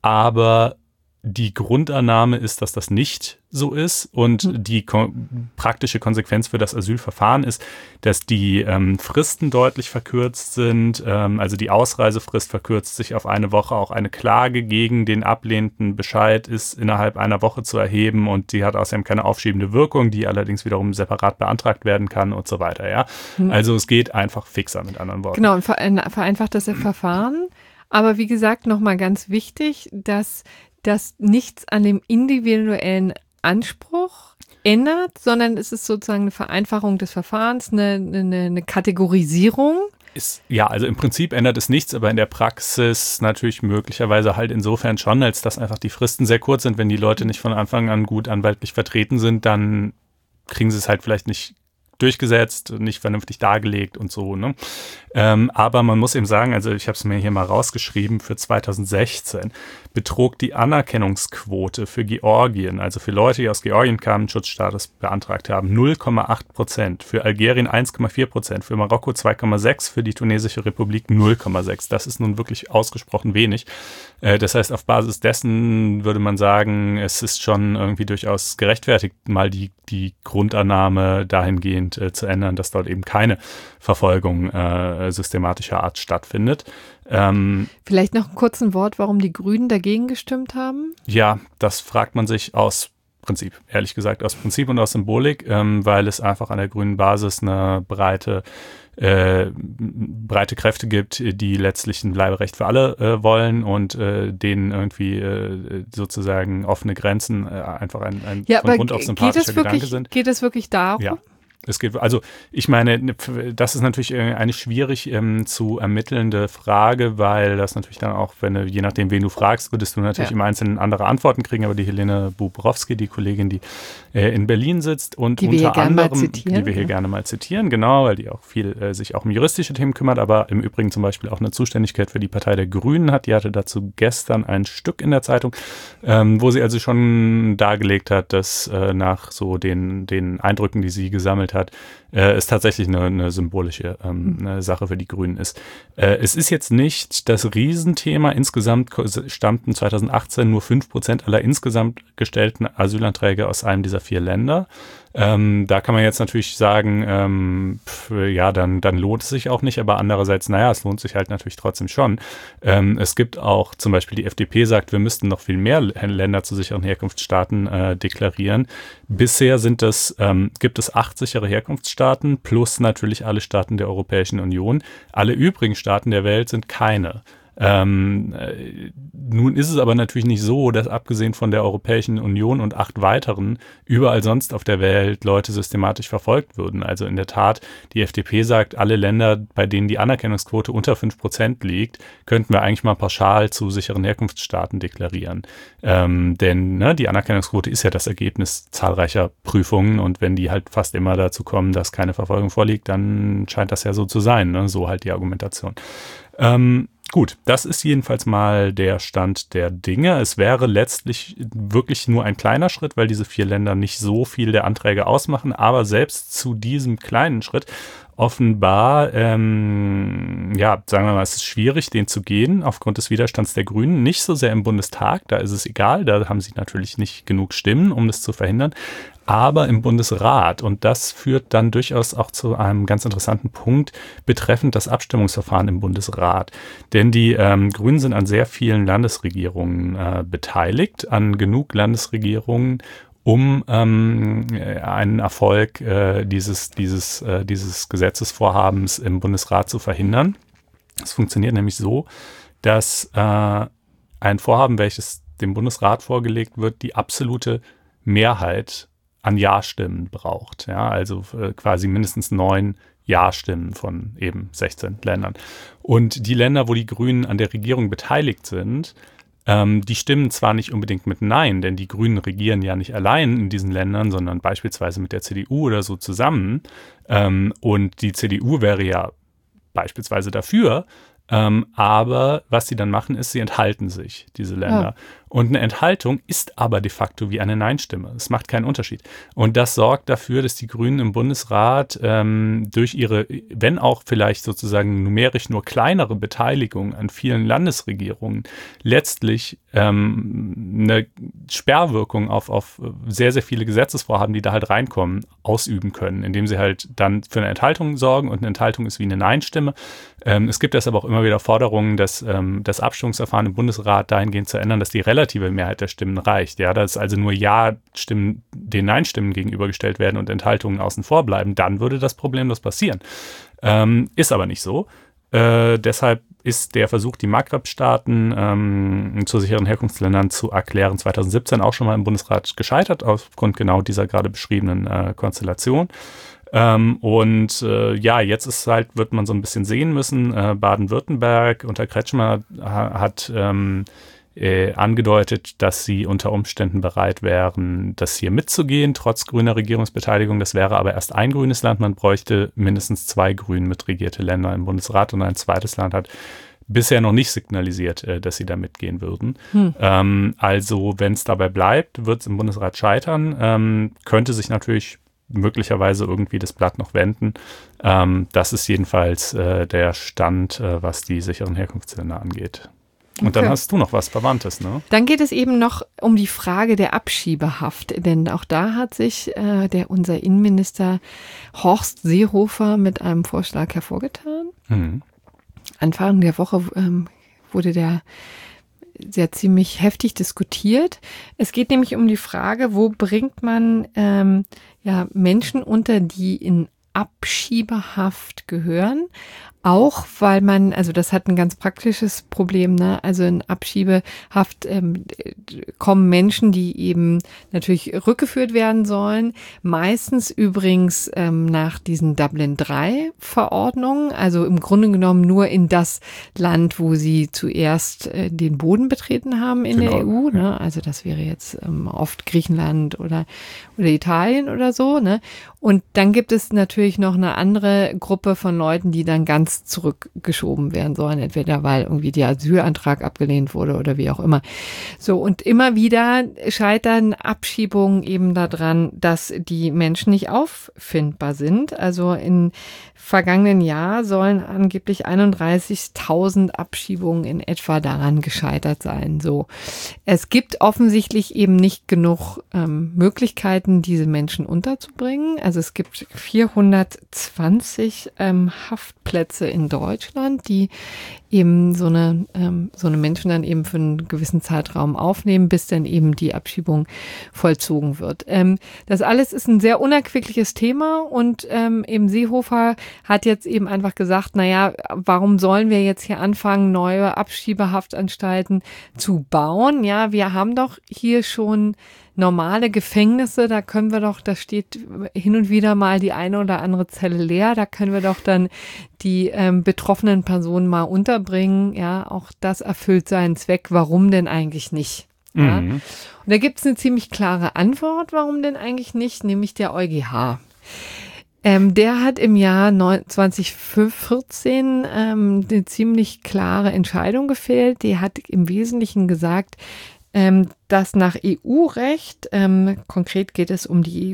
Aber die Grundannahme ist, dass das nicht so ist und mhm. die ko- praktische Konsequenz für das Asylverfahren ist, dass die ähm, Fristen deutlich verkürzt sind, ähm, also die Ausreisefrist verkürzt sich auf eine Woche, auch eine Klage gegen den ablehnenden Bescheid ist innerhalb einer Woche zu erheben und die hat außerdem keine aufschiebende Wirkung, die allerdings wiederum separat beantragt werden kann und so weiter. Ja, mhm. Also es geht einfach fixer, mit anderen Worten. Genau, und vereinfacht das Verfahren, aber wie gesagt, nochmal ganz wichtig, dass dass nichts an dem individuellen Anspruch ändert, sondern es ist sozusagen eine Vereinfachung des Verfahrens, eine, eine, eine Kategorisierung. Ist, ja, also im Prinzip ändert es nichts, aber in der Praxis natürlich möglicherweise halt insofern schon, als dass einfach die Fristen sehr kurz sind. Wenn die Leute nicht von Anfang an gut anwaltlich vertreten sind, dann kriegen sie es halt vielleicht nicht durchgesetzt, nicht vernünftig dargelegt und so. Ne? Ähm, aber man muss eben sagen, also ich habe es mir hier mal rausgeschrieben, für zweitausendsechzehn betrug die Anerkennungsquote für Georgien, also für Leute, die aus Georgien kamen, Schutzstatus beantragt haben, null Komma acht Prozent, für Algerien eins Komma vier Prozent, für Marokko zwei Komma sechs, für die Tunesische Republik null Komma sechs. Das ist nun wirklich ausgesprochen wenig. Äh, das heißt, auf Basis dessen würde man sagen, es ist schon irgendwie durchaus gerechtfertigt, mal die, die Grundannahme dahingehend äh, zu ändern, dass dort eben keine Verfolgung äh, systematischer Art stattfindet. Ähm, Vielleicht noch ein kurzes Wort, warum die Grünen dagegen gestimmt haben? Ja, das fragt man sich aus Prinzip, ehrlich gesagt, aus Prinzip und aus Symbolik, ähm, weil es einfach an der grünen Basis eine breite, äh, breite Kräfte gibt, die letztlich ein Bleiberecht für alle äh, wollen und äh, denen irgendwie äh, sozusagen offene Grenzen äh, einfach ein, ein ja, von Grund auf sympathischer Gedanke wirklich, sind. Geht es wirklich darum? Ja. Es geht, also ich meine, das ist natürlich eine schwierig ähm, zu ermittelnde Frage, weil das natürlich dann auch, wenn du, je nachdem, wen du fragst, würdest du natürlich ja. im Einzelnen andere Antworten kriegen, aber die Helene Bubrowski, die Kollegin, die äh, in Berlin sitzt und die unter wir anderem, zitieren, die wir hier ja. gerne mal zitieren, genau, weil die auch viel äh, sich auch um juristische Themen kümmert, aber im Übrigen zum Beispiel auch eine Zuständigkeit für die Partei der Grünen hat. Die hatte dazu gestern ein Stück in der Zeitung, ähm, wo sie also schon dargelegt hat, dass äh, nach so den, den Eindrücken, die sie gesammelt gestellt hat, äh, ist tatsächlich eine, eine symbolische ähm, eine Sache für die Grünen ist. Äh, es ist jetzt nicht das Riesenthema. Insgesamt stammten zweitausendachtzehn nur fünf Prozent aller insgesamt gestellten Asylanträge aus einem dieser vier Länder. Ähm, da kann man jetzt natürlich sagen, ähm, pf, ja, dann, dann lohnt es sich auch nicht, aber andererseits, naja, es lohnt sich halt natürlich trotzdem schon. Ähm, es gibt auch zum Beispiel die F D P sagt, wir müssten noch viel mehr Länder zu sicheren Herkunftsstaaten äh, deklarieren. Bisher sind es, ähm, gibt es acht sichere Herkunftsstaaten plus natürlich alle Staaten der Europäischen Union. Alle übrigen Staaten der Welt sind keine. Ähm, äh, nun ist es aber natürlich nicht so, dass abgesehen von der Europäischen Union und acht weiteren überall sonst auf der Welt Leute systematisch verfolgt würden. Also in der Tat, die F D P sagt, alle Länder, bei denen die Anerkennungsquote unter fünf Prozent liegt, könnten wir eigentlich mal pauschal zu sicheren Herkunftsstaaten deklarieren. Ähm, denn ne, die Anerkennungsquote ist ja das Ergebnis zahlreicher Prüfungen und wenn die halt fast immer dazu kommen, dass keine Verfolgung vorliegt, dann scheint das ja so zu sein. Ne? So halt die Argumentation. Ähm, Gut, das ist jedenfalls mal der Stand der Dinge. Es wäre letztlich wirklich nur ein kleiner Schritt, weil diese vier Länder nicht so viel der Anträge ausmachen. Aber selbst zu diesem kleinen Schritt offenbar, ähm, ja, sagen wir mal, es ist schwierig, den zu gehen, aufgrund des Widerstands der Grünen. Nicht so sehr im Bundestag, da ist es egal, da haben sie natürlich nicht genug Stimmen, um das zu verhindern. Aber im Bundesrat. Und das führt dann durchaus auch zu einem ganz interessanten Punkt betreffend das Abstimmungsverfahren im Bundesrat. Denn die ähm, Grünen sind an sehr vielen Landesregierungen äh, beteiligt, an genug Landesregierungen, um ähm, einen Erfolg äh, dieses, dieses, äh, dieses Gesetzesvorhabens im Bundesrat zu verhindern. Es funktioniert nämlich so, dass äh, ein Vorhaben, welches dem Bundesrat vorgelegt wird, die absolute Mehrheit an Ja-Stimmen braucht. Ja, also äh, quasi mindestens neun Ja-Stimmen von eben sechzehn Ländern. Und die Länder, wo die Grünen an der Regierung beteiligt sind, ähm, die stimmen zwar nicht unbedingt mit Nein, denn die Grünen regieren ja nicht allein in diesen Ländern, sondern beispielsweise mit der C D U oder so zusammen. Ähm, und die C D U wäre ja beispielsweise dafür. Ähm, aber was sie dann machen, ist, sie enthalten sich, diese Länder. Ja. Und eine Enthaltung ist aber de facto wie eine Nein-Stimme. Es macht keinen Unterschied. Und das sorgt dafür, dass die Grünen im Bundesrat ähm, durch ihre, wenn auch vielleicht sozusagen numerisch nur kleinere Beteiligung an vielen Landesregierungen, letztlich ähm, eine Sperrwirkung auf, auf sehr, sehr viele Gesetzesvorhaben, die da halt reinkommen, ausüben können, indem sie halt dann für eine Enthaltung sorgen. Und eine Enthaltung ist wie eine Nein-Stimme. Ähm, es gibt deshalb auch immer wieder Forderungen, dass ähm, das Abstimmungsverfahren im Bundesrat dahingehend zu ändern, dass die relative Mehrheit der Stimmen reicht. Ja, dass also nur Ja-Stimmen den Nein-Stimmen gegenübergestellt werden und Enthaltungen außen vor bleiben. Dann würde das problemlos passieren. Ähm, ist aber nicht so. Äh, deshalb ist der Versuch, die Maghreb-Staaten ähm, zu sicheren Herkunftsländern zu erklären, zwanzig siebzehn auch schon mal im Bundesrat gescheitert, aufgrund genau dieser gerade beschriebenen äh, Konstellation. Ähm, und äh, ja, jetzt ist halt, wird man so ein bisschen sehen müssen, äh, Baden-Württemberg unter Kretschmer ha- hat ähm, äh, angedeutet, dass sie unter Umständen bereit wären, das hier mitzugehen, trotz grüner Regierungsbeteiligung. Das wäre aber erst ein grünes Land. Man bräuchte mindestens zwei grün mitregierte Länder im Bundesrat und ein zweites Land hat bisher noch nicht signalisiert, äh, dass sie da mitgehen würden. Hm. Ähm, also wenn es dabei bleibt, wird es im Bundesrat scheitern. Ähm, könnte sich natürlich möglicherweise irgendwie das Blatt noch wenden. Ähm, das ist jedenfalls äh, der Stand, äh, was die sicheren Herkunftsländer angeht. Und okay. Dann hast du noch was Verwandtes, ne? Dann geht es eben noch um die Frage der Abschiebehaft, denn auch da hat sich äh, der unser Innenminister Horst Seehofer mit einem Vorschlag hervorgetan. Mhm. Anfang der Woche ähm, wurde der sehr ziemlich heftig diskutiert. Es geht nämlich um die Frage, wo bringt man ähm, ja Menschen unter, die in Abschiebehaft gehören, auch weil man, also das hat ein ganz praktisches Problem, ne? Also in Abschiebehaft ähm, kommen Menschen, die eben natürlich rückgeführt werden sollen, meistens übrigens ähm, nach diesen Dublin drei Verordnungen, also im Grunde genommen nur in das Land, wo sie zuerst äh, den Boden betreten haben in genau. der E U, ne? Also das wäre jetzt ähm, oft Griechenland oder, oder Italien oder so, ne? Und dann gibt es natürlich noch eine andere Gruppe von Leuten, die dann ganz Instanz zurückgeschoben werden sollen, entweder weil irgendwie der Asylantrag abgelehnt wurde oder wie auch immer. So, und immer wieder scheitern Abschiebungen eben daran, dass die Menschen nicht auffindbar sind. Also im vergangenen Jahr sollen angeblich einunddreißigtausend Abschiebungen in etwa daran gescheitert sein. So, es gibt offensichtlich eben nicht genug ähm, Möglichkeiten, diese Menschen unterzubringen. Also es gibt vierhundertzwanzig ähm, Haftplätze in Deutschland, die eben so eine ähm, so eine Menschen dann eben für einen gewissen Zeitraum aufnehmen, bis dann eben die Abschiebung vollzogen wird. Ähm, das alles ist ein sehr unerquickliches Thema und ähm, eben Seehofer hat jetzt eben einfach gesagt, naja, warum sollen wir jetzt hier anfangen, neue Abschiebehaftanstalten zu bauen? Ja, wir haben doch hier schon normale Gefängnisse, da können wir doch, da steht hin und wieder mal die eine oder andere Zelle leer, da können wir doch dann die ähm, betroffenen Personen mal unterbringen. Ja, auch das erfüllt seinen Zweck. Warum denn eigentlich nicht? Ja? Mhm. Und da gibt es eine ziemlich klare Antwort, warum denn eigentlich nicht, nämlich der EuGH. Ähm, der hat im Jahr zwanzig vierzehn ähm, eine ziemlich klare Entscheidung gefällt. Die hat im Wesentlichen gesagt, ähm, dass nach E U-Recht, ähm, konkret geht es um die E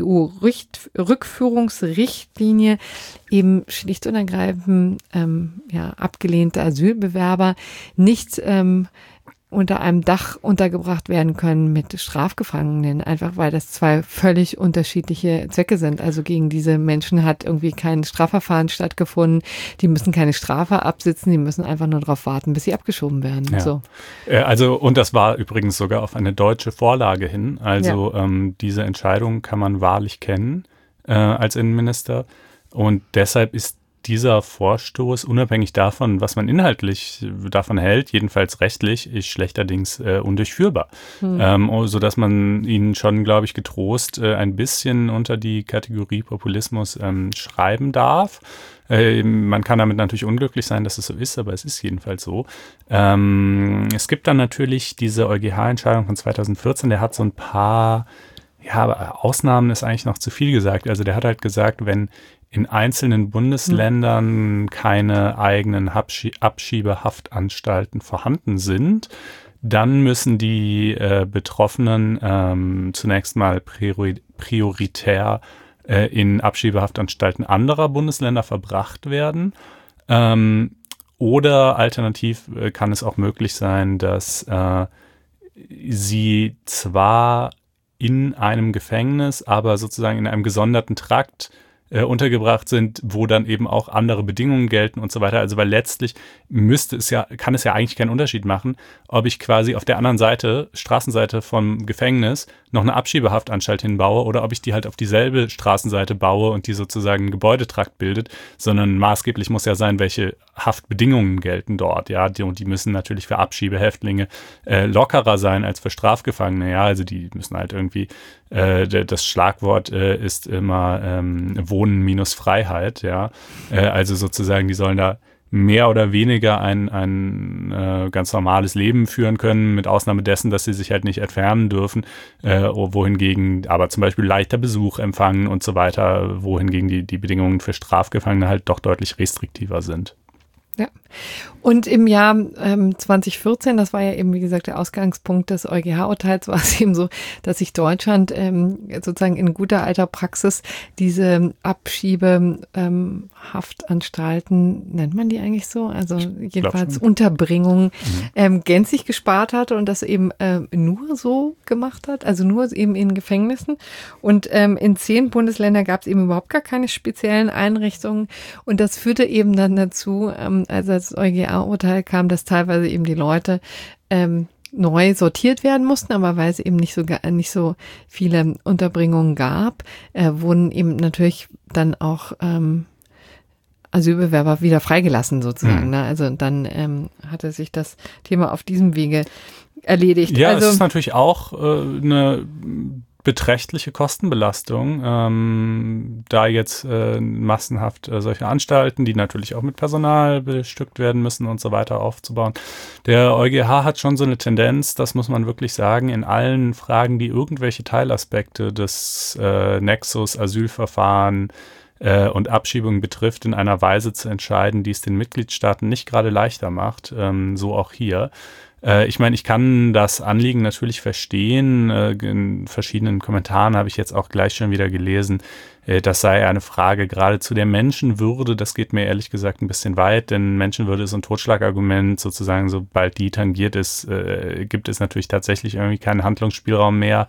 U-Rückführungsrichtlinie, eben schlicht und ergreifend ähm, ja, abgelehnte Asylbewerber nicht ähm, unter einem Dach untergebracht werden können mit Strafgefangenen, einfach weil das zwei völlig unterschiedliche Zwecke sind. Also gegen diese Menschen hat irgendwie kein Strafverfahren stattgefunden, die müssen keine Strafe absitzen, die müssen einfach nur darauf warten, bis sie abgeschoben werden. Ja. So. Also, und das war übrigens sogar auf eine deutsche Vorlage hin, also ja. ähm, diese Entscheidung kann man wahrlich kennen äh, als Innenminister und deshalb ist dieser Vorstoß, unabhängig davon, was man inhaltlich davon hält, jedenfalls rechtlich, ist schlechterdings äh, undurchführbar. Hm. Ähm, sodass man ihn schon, glaube ich, getrost äh, ein bisschen unter die Kategorie Populismus ähm, schreiben darf. Äh, man kann damit natürlich unglücklich sein, dass es so ist, aber es ist jedenfalls so. Ähm, es gibt dann natürlich diese EuGH-Entscheidung von zweitausendvierzehn, der hat so ein paar, ja, aber Ausnahmen ist eigentlich noch zu viel gesagt. Also der hat halt gesagt, wenn in einzelnen Bundesländern keine eigenen Abschie- Abschiebehaftanstalten vorhanden sind, dann müssen die äh, Betroffenen ähm, zunächst mal priori- prioritär äh, in Abschiebehaftanstalten anderer Bundesländer verbracht werden. Ähm, oder alternativ äh, kann es auch möglich sein, dass äh, sie zwar in einem Gefängnis, aber sozusagen in einem gesonderten Trakt Äh, untergebracht sind, wo dann eben auch andere Bedingungen gelten und so weiter. Also weil letztlich müsste es ja, kann es ja eigentlich keinen Unterschied machen, ob ich quasi auf der anderen Seite, Straßenseite vom Gefängnis, noch eine Abschiebehaftanstalt hinbaue oder ob ich die halt auf dieselbe Straßenseite baue und die sozusagen einen Gebäudetrakt bildet, sondern maßgeblich muss ja sein, welche Haftbedingungen gelten dort. Ja, die, und die müssen natürlich für Abschiebehäftlinge äh, lockerer sein als für Strafgefangene. Ja, also die müssen halt irgendwie, äh, das Schlagwort äh, ist immer ähm, Wohnen minus Freiheit, ja. Äh, also sozusagen, die sollen da mehr oder weniger ein, ein äh, ganz normales Leben führen können, mit Ausnahme dessen, dass sie sich halt nicht entfernen dürfen, äh, wohingegen aber zum Beispiel leichter Besuch empfangen und so weiter, wohingegen die, die Bedingungen für Strafgefangene halt doch deutlich restriktiver sind. Ja. Und im Jahr ähm, zwanzig vierzehn, das war ja eben, wie gesagt, der Ausgangspunkt des EuGH-Urteils, war es eben so, dass sich Deutschland ähm, sozusagen in guter alter Praxis diese Abschiebehaftanstalten, ähm, nennt man die eigentlich so? Also jedenfalls Unterbringungen mhm. ähm, gänzlich gespart hatte und das eben äh, nur so gemacht hat, also nur eben in Gefängnissen. Und ähm, in zehn Bundesländern gab es eben überhaupt gar keine speziellen Einrichtungen. Und das führte eben dann dazu, ähm, als das EuGH-Urteil kam, dass teilweise eben die Leute ähm, neu sortiert werden mussten, aber weil es eben nicht so nicht so viele Unterbringungen gab, äh, wurden eben natürlich dann auch ähm, Asylbewerber wieder freigelassen sozusagen. Mhm. Ne? Also dann ähm, hatte sich das Thema auf diesem Wege erledigt. Ja, also, es ist natürlich auch äh, eine beträchtliche Kostenbelastung, ähm, da jetzt äh, massenhaft äh, solche Anstalten, die natürlich auch mit Personal bestückt werden müssen und so weiter aufzubauen. Der EuGH hat schon so eine Tendenz, das muss man wirklich sagen, in allen Fragen, die irgendwelche Teilaspekte des äh, Nexus Asylverfahren äh, und Abschiebungen betrifft, in einer Weise zu entscheiden, die es den Mitgliedstaaten nicht gerade leichter macht, ähm, so auch hier. Äh, ich meine, ich kann das Anliegen natürlich verstehen. Äh, in verschiedenen Kommentaren habe ich jetzt auch gleich schon wieder gelesen, äh, das sei eine Frage gerade zu der Menschenwürde. Das geht mir ehrlich gesagt ein bisschen weit, denn Menschenwürde ist ein Totschlagargument. Sozusagen, sobald die tangiert ist, äh, gibt es natürlich tatsächlich irgendwie keinen Handlungsspielraum mehr.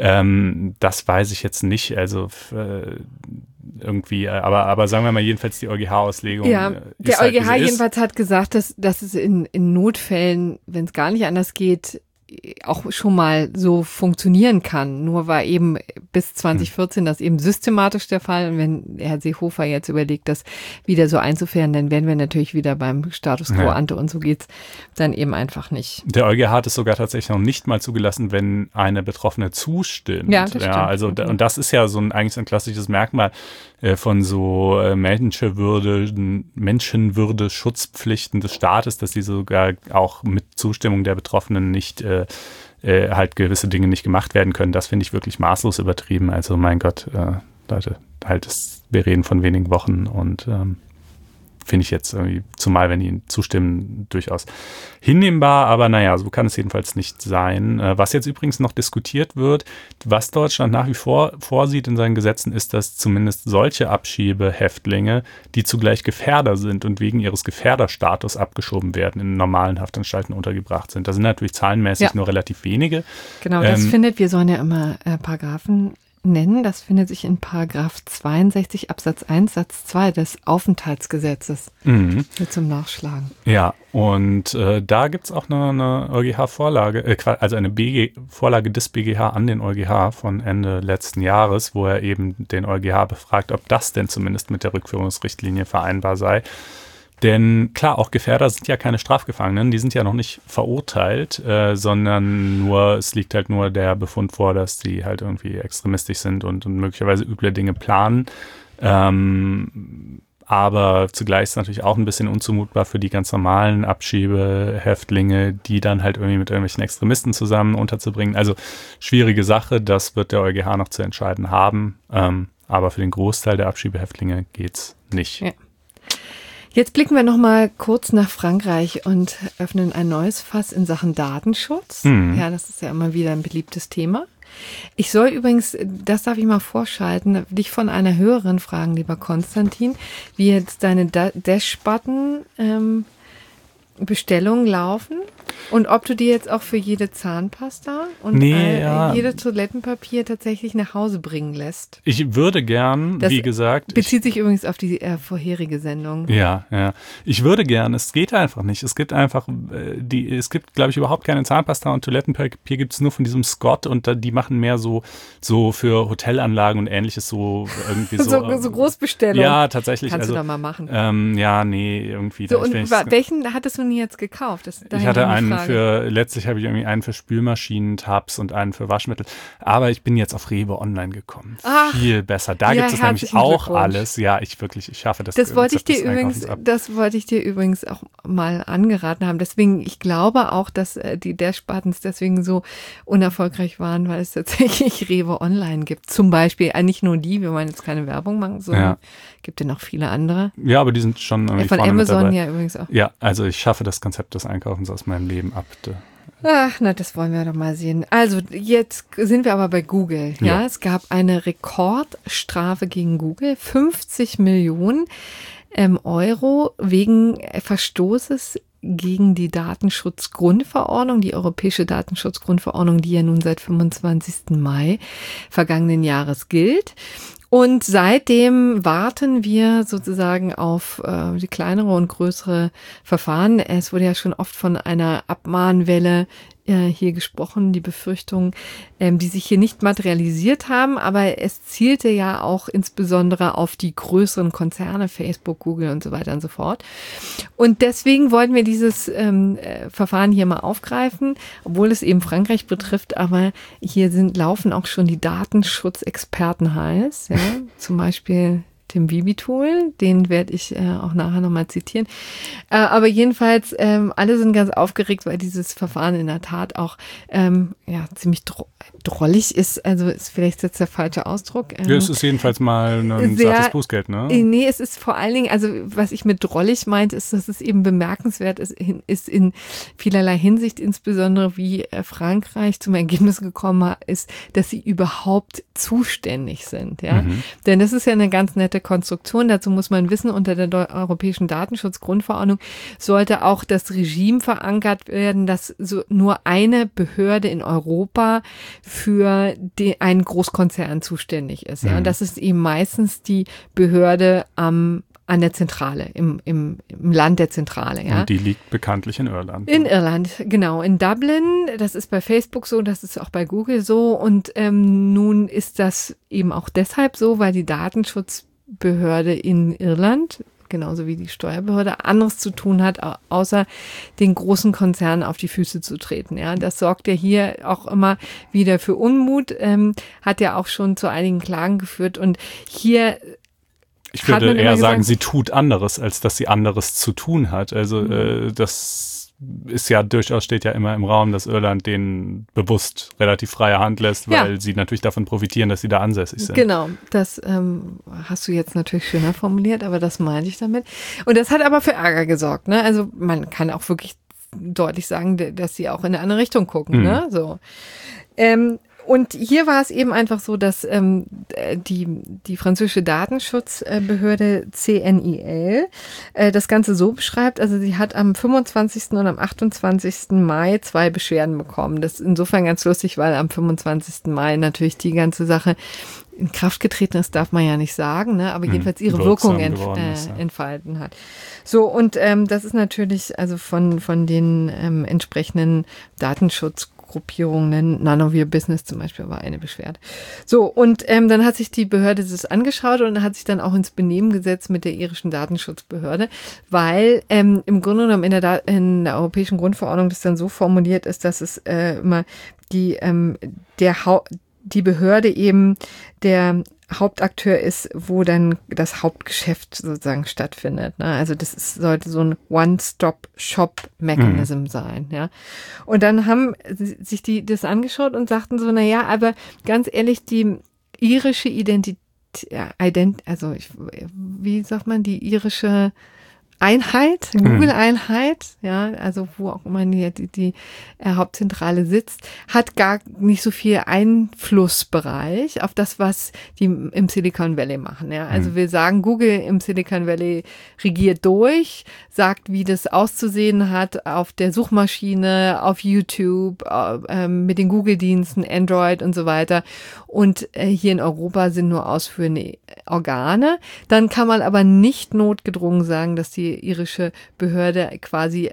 Ähm, das weiß ich jetzt nicht. Also äh, irgendwie, aber, aber sagen wir mal jedenfalls die EuGH-Auslegung. Ja, der halt, EuGH jedenfalls hat gesagt, dass, dass es in, in Notfällen, wenn es gar nicht anders geht, auch schon mal so funktionieren kann. Nur war eben bis zwanzig vierzehn das eben systematisch der Fall. Und wenn Herr Seehofer jetzt überlegt, das wieder so einzuführen, dann werden wir natürlich wieder beim Status quo ja. ante und so geht's dann eben einfach nicht. Der EuGH hat es sogar tatsächlich noch nicht mal zugelassen, wenn eine Betroffene zustimmt. Ja, das stimmt. Ja, also, okay. Und das ist ja so ein, eigentlich so ein klassisches Merkmal äh, von so äh, Menschenwürde, Menschenwürde, Schutzpflichten des Staates, dass die sogar auch mit Zustimmung der Betroffenen nicht äh, äh, halt gewisse Dinge nicht gemacht werden können. Das finde ich wirklich maßlos übertrieben. Also mein Gott, äh, Leute, halt ist, wir reden von wenigen Wochen und ähm, finde ich jetzt irgendwie, zumal wenn die zustimmen, durchaus hinnehmbar. Aber naja, so kann es jedenfalls nicht sein. Äh, was jetzt übrigens noch diskutiert wird, was Deutschland nach wie vor vorsieht in seinen Gesetzen, ist, dass zumindest solche Abschiebehäftlinge, die zugleich Gefährder sind und wegen ihres Gefährderstatus abgeschoben werden, in normalen Haftanstalten untergebracht sind. Das sind natürlich zahlenmäßig ja. nur relativ wenige. Genau, das ähm, findet, wir sollen ja immer äh, Paragraphen nennen. Das findet sich in Paragraph zweiundsechzig Absatz eins Satz zwei des Aufenthaltsgesetzes mhm. zum Nachschlagen. Ja, und äh, da gibt es auch eine, eine EuGH-Vorlage, äh, also eine B G, Vorlage des B G H an den EuGH von Ende letzten Jahres, wo er eben den EuGH befragt, ob das denn zumindest mit der Rückführungsrichtlinie vereinbar sei. Denn klar, auch Gefährder sind ja keine Strafgefangenen, die sind ja noch nicht verurteilt, äh, sondern nur, es liegt halt nur der Befund vor, dass die halt irgendwie extremistisch sind und, und möglicherweise üble Dinge planen. Ähm, aber zugleich ist es natürlich auch ein bisschen unzumutbar für die ganz normalen Abschiebehäftlinge, die dann halt irgendwie mit irgendwelchen Extremisten zusammen unterzubringen. Also schwierige Sache, das wird der EuGH noch zu entscheiden haben. Ähm, aber für den Großteil der Abschiebehäftlinge geht's nicht. Ja. Jetzt blicken wir noch mal kurz nach Frankreich und öffnen ein neues Fass in Sachen Datenschutz. Mhm. Ja, das ist ja immer wieder ein beliebtes Thema. Ich soll übrigens, das darf ich mal vorschalten, dich von einer Hörerin fragen, lieber Konstantin, wie jetzt deine da- Dash-Button ähm, Bestellungen laufen und ob du dir jetzt auch für jede Zahnpasta und nee, äh, ja. jede Toilettenpapier tatsächlich nach Hause bringen lässt. Ich würde gern, das wie gesagt. bezieht ich, sich übrigens auf die äh, vorherige Sendung. Ja, ja. Ich würde gern, es geht einfach nicht. Es gibt einfach, äh, die, es gibt, glaube ich, überhaupt keine Zahnpasta und Toilettenpapier gibt es nur von diesem Scott und da, die machen mehr so, so für Hotelanlagen und ähnliches so irgendwie so. so, so Großbestellung. Ja, tatsächlich. Kannst also, du doch mal machen. Ähm, ja, nee, irgendwie. So, und ich, welchen hattest du denn jetzt gekauft? Das, ich hatte einen Frage. für, letztlich habe ich irgendwie einen für Spülmaschinen, Tabs und einen für Waschmittel. Aber ich bin jetzt auf Rewe Online gekommen. Ach, viel besser. Da ja, gibt es nämlich auch alles. Ja, ich wirklich, ich schaffe das. Das wollte ich dir übrigens, das wollte ich dir übrigens auch mal angeraten haben. Deswegen, ich glaube auch, dass äh, die Dash-Buttons deswegen so unerfolgreich waren, weil es tatsächlich Rewe Online gibt. Zum Beispiel, äh, nicht nur die, wir wollen jetzt keine Werbung machen, sondern ja. gibt ja noch viele andere. Ja, aber die sind schon irgendwie ja, von vorne Amazon mit dabei. Ja übrigens auch. Ja, also ich schaffe das Konzept des Einkaufens aus meinem Leben ab. Ach, na, das wollen wir doch mal sehen. Also, jetzt sind wir aber bei Google. Ja, ja. Es gab eine Rekordstrafe gegen Google, fünfzig Millionen ähm, Euro wegen Verstoßes gegen die Datenschutzgrundverordnung, die europäische Datenschutzgrundverordnung, die ja nun seit fünfundzwanzigsten Mai vergangenen Jahres gilt. Und seitdem warten wir sozusagen auf äh, die kleinere und größere Verfahren. Es wurde ja schon oft von einer Abmahnwelle äh, hier gesprochen, die Befürchtung, ähm, die sich hier nicht materialisiert haben, aber es zielte ja auch insbesondere auf die größeren Konzerne, Facebook, Google und so weiter und so fort. Und deswegen wollten wir dieses ähm, äh, Verfahren hier mal aufgreifen, obwohl es eben Frankreich betrifft, aber hier sind laufen auch schon die Datenschutzexperten heiß, ja, zum Beispiel Tim Wiebi-Tool, den werde ich äh, auch nachher nochmal zitieren. Äh, aber jedenfalls, ähm, alle sind ganz aufgeregt, weil dieses Verfahren in der Tat auch ähm, ja, ziemlich dro- drollig ist. Also ist vielleicht jetzt der falsche Ausdruck. Ähm, ja, es ist jedenfalls mal ein sehr, sattes Bußgeld, ne? Nee, es ist vor allen Dingen, also was ich mit drollig meint, ist, dass es eben bemerkenswert ist, ist in vielerlei Hinsicht, insbesondere wie Frankreich zum Ergebnis gekommen ist, dass sie überhaupt zuständig sind. Ja? Mhm. Denn das ist ja eine ganz nette Konstruktion. Dazu muss man wissen, unter der Europäischen Datenschutzgrundverordnung sollte auch das Regime verankert werden, dass so nur eine Behörde in Europa für die, einen Großkonzern zuständig ist. Ja? Mhm. Und das ist eben meistens die Behörde am an der Zentrale, im, im, im Land der Zentrale. Ja. Und die liegt bekanntlich in Irland. In Irland, genau. In Dublin, das ist bei Facebook so, das ist auch bei Google so. Und ähm, nun ist das eben auch deshalb so, weil die Datenschutzbehörde in Irland, genauso wie die Steuerbehörde, anderes zu tun hat, außer den großen Konzernen auf die Füße zu treten. Ja, das sorgt ja hier auch immer wieder für Unmut, ähm, hat ja auch schon zu einigen Klagen geführt. Und hier Ich würde eher gesagt, sagen, sie tut anderes, als dass sie anderes zu tun hat. Also mhm. äh, das ist ja durchaus, steht ja immer im Raum, dass Irland denen bewusst relativ freie Hand lässt, weil ja. sie natürlich davon profitieren, dass sie da ansässig sind. Genau, das ähm, hast du jetzt natürlich schöner formuliert, aber das meinte ich damit. Und das hat aber für Ärger gesorgt. Ne? Also man kann auch wirklich deutlich sagen, dass sie auch in eine andere Richtung gucken. Mhm. Ne? So. Ähm, Und hier war es eben einfach so, dass ähm, die, die französische Datenschutzbehörde C N I L äh, das Ganze so beschreibt. Also sie hat am fünfundzwanzigsten und am achtundzwanzigsten Mai zwei Beschwerden bekommen. Das ist insofern ganz lustig, weil am fünfundzwanzigsten Mai natürlich die ganze Sache in Kraft getreten ist, darf man ja nicht sagen, ne? Aber jedenfalls ihre Wirkung ent, äh, ist, ja. entfalten hat. So, und ähm, das ist natürlich also von, von den ähm, entsprechenden Datenschutz Gruppierungen, None of Your Business zum Beispiel war eine Beschwerde. So, und ähm, dann hat sich die Behörde das angeschaut und hat sich dann auch ins Benehmen gesetzt mit der irischen Datenschutzbehörde, weil ähm, im Grunde genommen in der, da- in der Europäischen Grundverordnung das dann so formuliert ist, dass es äh, immer die, ähm, der ha- die Behörde eben der Hauptakteur ist, wo dann das Hauptgeschäft sozusagen stattfindet. Ne? Also das ist, sollte so ein One-Stop-Shop-Mechanism mhm. sein. Ja? Und dann haben sich die das angeschaut und sagten so, na ja, aber ganz ehrlich, die irische Identität, Ident, also ich, wie sagt man, die irische Einheit, Google-Einheit, ja, also wo auch immer die, die, die äh, Hauptzentrale sitzt, hat gar nicht so viel Einflussbereich auf das, was die im Silicon Valley machen. Ja. Also mhm. wir sagen, Google im Silicon Valley regiert durch, sagt, wie das auszusehen hat auf der Suchmaschine, auf YouTube, äh, mit den Google-Diensten, Android und so weiter. Und äh, hier in Europa sind nur ausführende Organe. Dann kann man aber nicht notgedrungen sagen, dass die irische Behörde quasi